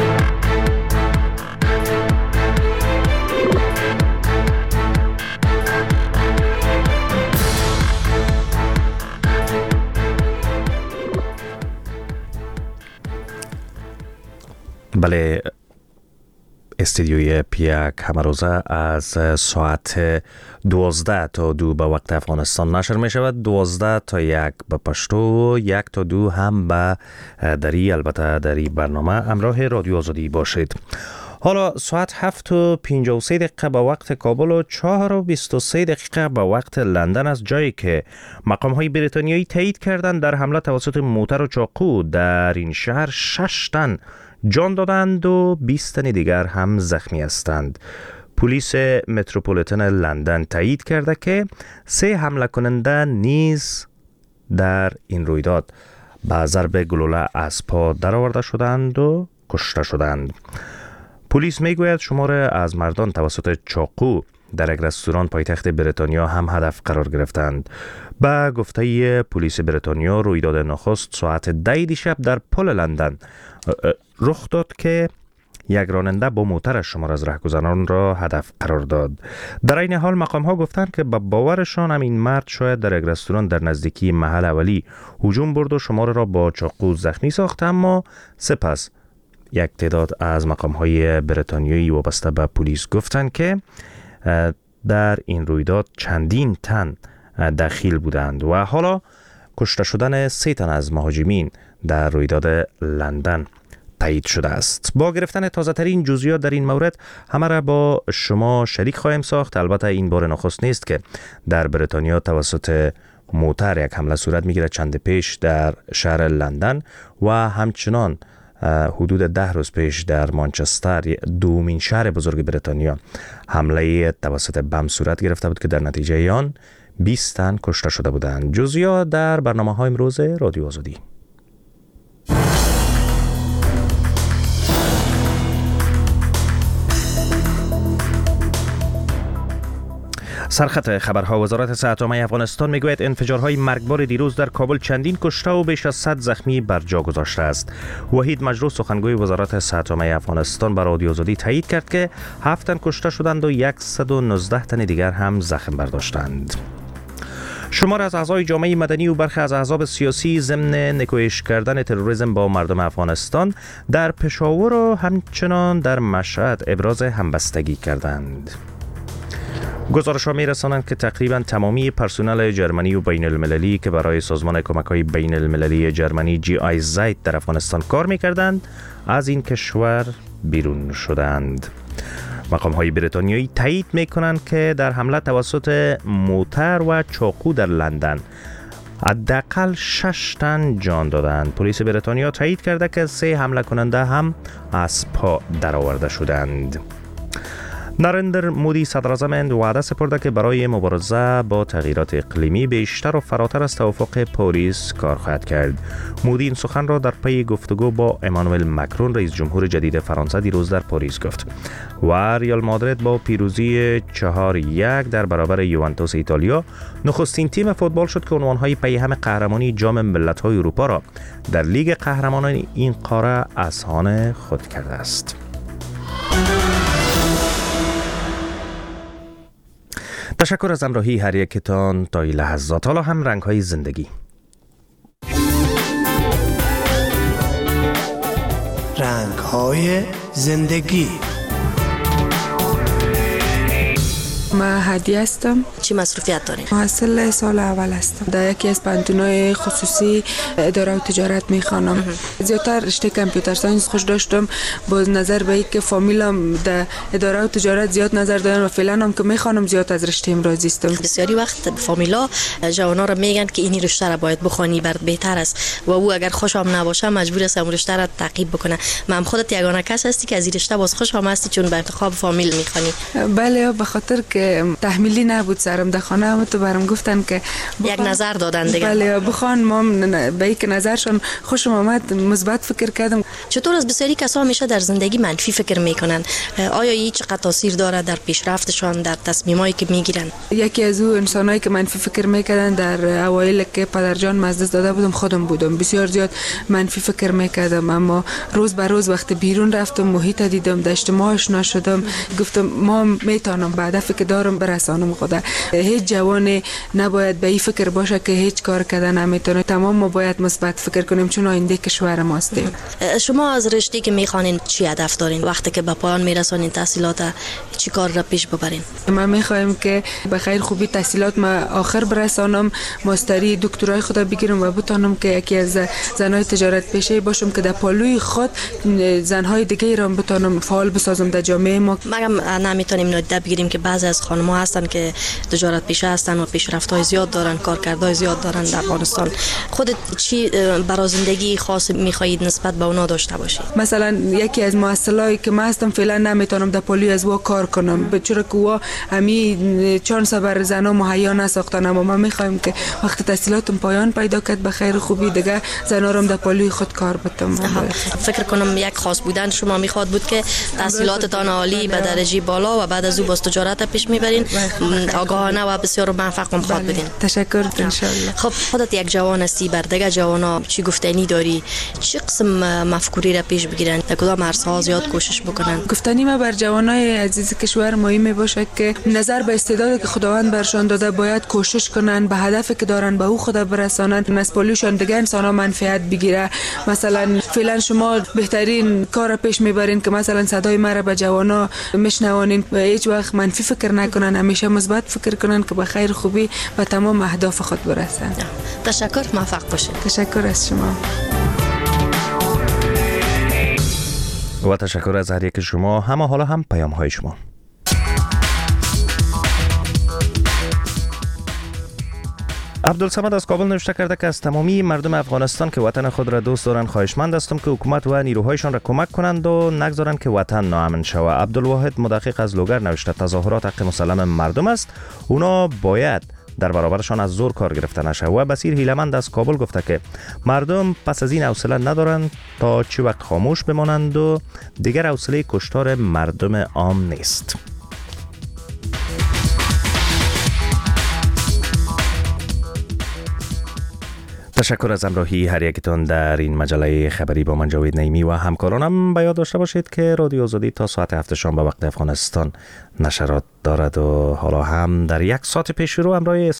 V: بله، استودیوی پی یک همه روزه از ساعت دوازده تا دو به وقت افغانستان نشر می شود. دوازده تا یک به پشتو، یک تا دو هم به دری، البته دری برنامه همراه رادیو آزادی باشید. حالا ساعت هفت و پینجاه و سه دقیقه به وقت کابل و چهار و بیست و سه دقیقه به وقت لندن از جایی که مقام های بریتانیایی تایید کردند در حمله توسط موتر و چاقو در این شهر شش تن جان دادند و بیست تن دیگر هم زخمی هستند. پلیس متروپولیتن لندن تایید کرده که سه حمله کننده نیز در این رویداد به ضرب گلوله از پا درآورده شدند و کشته شدند. پلیس میگوید شمار از مردان توسط چاقو در یک رستوران پایتخت بریتانیا هم هدف قرار گرفتند. با گفته پلیس بریتانیا رویداد نخست ساعت ده دیشب در پل لندن رخ داد که یک راننده با موترش شمار از رهگذران را هدف قرار داد. در این حال مقام ها گفتند که با باورشان هم این مرد شاید در یک رستوران در نزدیکی محل اولی هجوم برد و شمار را با چاقو زخمی ساخت، اما سپس یک تعداد از مقام‌های بریتانیایی وابسته به پلیس گفتند که در این رویداد چندین تن دخیل بودند و حالا کشته شدن سه تن از مهاجمین در رویداد لندن تایید شده است. با گرفتن تازه ترین جزئیات در این مورد همه را با شما شریک خواهیم ساخت. البته این بار نخست نیست که در بریتانیا توسط موتر یک حمله صورت میگیرد. چند پیش در شهر لندن و همچنان حدود ده روز پیش در مانچستر، دومین شهر بزرگ بریتانیا، حمله توسط بم صورت گرفته بود که در نتیجه آن بیست تن کشته شده بودند. جزئیات در برنامه‌های امروز رادیو آزادی. سرخط خبرها. وزارت صحت عامه افغانستان میگوید انفجارهای مرگبار دیروز در کابل چندین کشته و بیش از صد زخمی بر جا گذاشته است. وحید مجروح سخنگوی وزارت صحت عامه افغانستان به رادیو آزادی تایید کرد که هفت تن کشته شدند و صد و نوزده تن دیگر هم زخم برداشتند. شمار از اعضای جامعه مدنی و برخی از احزاب سیاسی ضمن نکوهش کردن تروریسم با مردم افغانستان در پشاور و همچنان در مشهد ابراز همبستگی کردند. گزارش‌ها می‌رسانند که تقریباً تمامی پرسنل جرمنی و بین المللی که برای سازمان کمک‌های بین المللی جرمنی جی آی زید در افغانستان کار می‌کردند از این کشور بیرون شدند. مقام‌های بریتانیایی تایید می‌کنند که در حمله توسط موتر و چاقو در لندن حداقل شش تن جان دادند. پلیس بریتانیا تایید کرده که سه حمله کننده هم از پا درآورده شدند. نریندر مودی صدر اعظم هند وعده سپرده که برای مبارزه با تغییرات اقلیمی بیشتر و فراتر از توافق پاریس کار خواهد کرد. مودی این سخن را در پی گفتگو با امانوئل مکرون رئیس جمهور جدید فرانسه دیروز در پاریس گفت و ریال مادرید با پیروزی چهار یک در برابر یوونتوس ایتالیا نخستین تیم فوتبال شد که عنوانهای پیهم قهرمانی جام ملت‌های اروپا را در لیگ قهرمانان این قاره از آن خود کرده است. تشکر از همراهی هر یکتان تا این لحظات. حالا هم رنگ‌های زندگی.
Q: رنگ‌های زندگی.
H: من هدیه هستم.
R: چی مصروفیت دارین؟
H: محصل سال اول هستم. در یکی از پانتونای خصوصی اداره و تجارت میخوانم. زیادتر رشته کامپیوتر ساینس خوش داشتم، با نظر به اینکه فامیلم در اداره و تجارت زیاد نظر دارن و فعلا هم که میخوانم زیاد از رشته ام راضی هستم.
R: بسیاری وقت فامیلا جوانا رو میگن که این رشته رو باید بخوانی برات بهتر است و او اگر خوشم نباشه مجبور است اون رشته رو تعقیب بکنه. من خودت یگانه کس هستی که از این رشته باز خوشم هستی چون به انتخاب فامیل میخوانی؟
H: بله، به خاطر که تحمیلی نبود سرم در خانه، هم تو برام گفتن که
R: یک نظر دادن دیگه.
H: بله بخوان، ما به یک نظرشون خوشم آمد، مثبت فکر کردم.
R: چطور از بسیاری کسا همیشه در زندگی منفی فکر میکنن؟ آیا این چقدر تاثیر داره در پیشرفتشان، در تصمیمایی که میگیرن؟
H: یکی از اون انسانایی که منفی فکر میکردن در اوایل که پدرجان مزدس داده بودم خودم بودم. بسیار زیاد منفی فکر میکردم، اما روز به روز وقتی بیرون رفتم، محیط دیدم، در اجتماع آشنا شدم، گفتم ما میتونم بعد فکر دارم برسانم خدا. هیچ جوانی نباید به این فکر باشه که هیچ کار کردن نمیتونه. تمام ما باید مثبت فکر کنیم چون آینده کشور ماستیم.
R: شما از رشته که میخوانین چی هدف دارین؟ وقتی که به پایان میرسونین تحصیلات چی کار را پیش ببرین؟
H: ما میخوایم که به خیر خوبی تحصیلات ما آخر برسانم، ماستری دکترای خدا بگیرم و بتونم که یکی از زنای تجارت پیشه باشم که در پالوی خود زنهای دیگه را بتونم فعال بسازم در جامعه ما.
R: مگم نمیتونیم نادیده بگیریم که بعضی از خانم‌ها هستن که تجارت پیشه هستن و پیشرفت‌های زیاد دارن، کارکردهای زیاد دارن در افغانستان. خودت چی برای زندگی خاص می‌خواهید نسبت به اونا داشته باشی؟
H: مثلا یکی از مؤسسه‌ای که ما هستم فعلا نمیتونم در پالی از وا کار کنم، به چرا که وا امی چانس بر زنا مهیا نساختن، اما ما می‌خوایم که وقتی تحصیلاتم پایان پیدا کرد به خیر خوبی دیگه زنا رو در پالی خود کار بدم.
R: فکر کنم یک خاص بودن شما می‌خواد بود که تحصیلاتتان عالی به درجه بالا و بعد از او باز تجارت پیش پیش میبرین آگاهانه و بسیار موفق و مخاط بدین.
H: تشکر ان شاء الله.
R: خب خودت یک جوان هستی، بر دیگه جوانا چی گفتنی داری؟ چه قسم مفکوری را پیش بگیرن؟ در کدام عرصه‌ها زیاد کوشش بکنن؟
H: گفتنی ما بر جوانای عزیز کشور مهم باشه که نظر به استعدادی که خداوند برشان داده باید کوشش کنن، به هدفی که دارن به او خدا برسانن، از پولیشون دیگه انسانا منفعت بگیره. مثلا فعلا شما بهترین کار پیش میبرین که مثلا صدای مرا به جوانا میشنوانین و هیچ وقت منفی فکر نکنن، همیشه مثبت فکر کنن که به خیر خوبی و تمام اهداف خود برسن.
R: تشکر، موفق باشید.
H: تشکر از شما.
V: و تشکر از هر یک شما. همه حالا هم پیام های شما. عبدالصمد از کابل نوشته کرده که از تمامی مردم افغانستان که وطن خود را دوست دارند خواهشمند هستم که حکومت و نیروهایشان را کمک کنند و نگذارند که وطن ناامن شود. عبدالواحد مدقق از لوگر نوشته تظاهرات حق مسلم مردم است، اونا باید در برابرشان از زور کار گرفته نشه. و بصیر هیلمند از کابل گفته که مردم پس از این حوصله ندارند تا چه وقت خاموش بمانند و دیگر حوصله کشتار مردم عام نیست. تشکر از همراهی هر یکتان در این مجله خبری با من جاوید نعیمی و همکارانم. به یاد داشته باشید که رادیو آزادی تا ساعت هفت شام به وقت افغانستان نشرات دارد و حالا هم در یک ساعت پیش رو همراه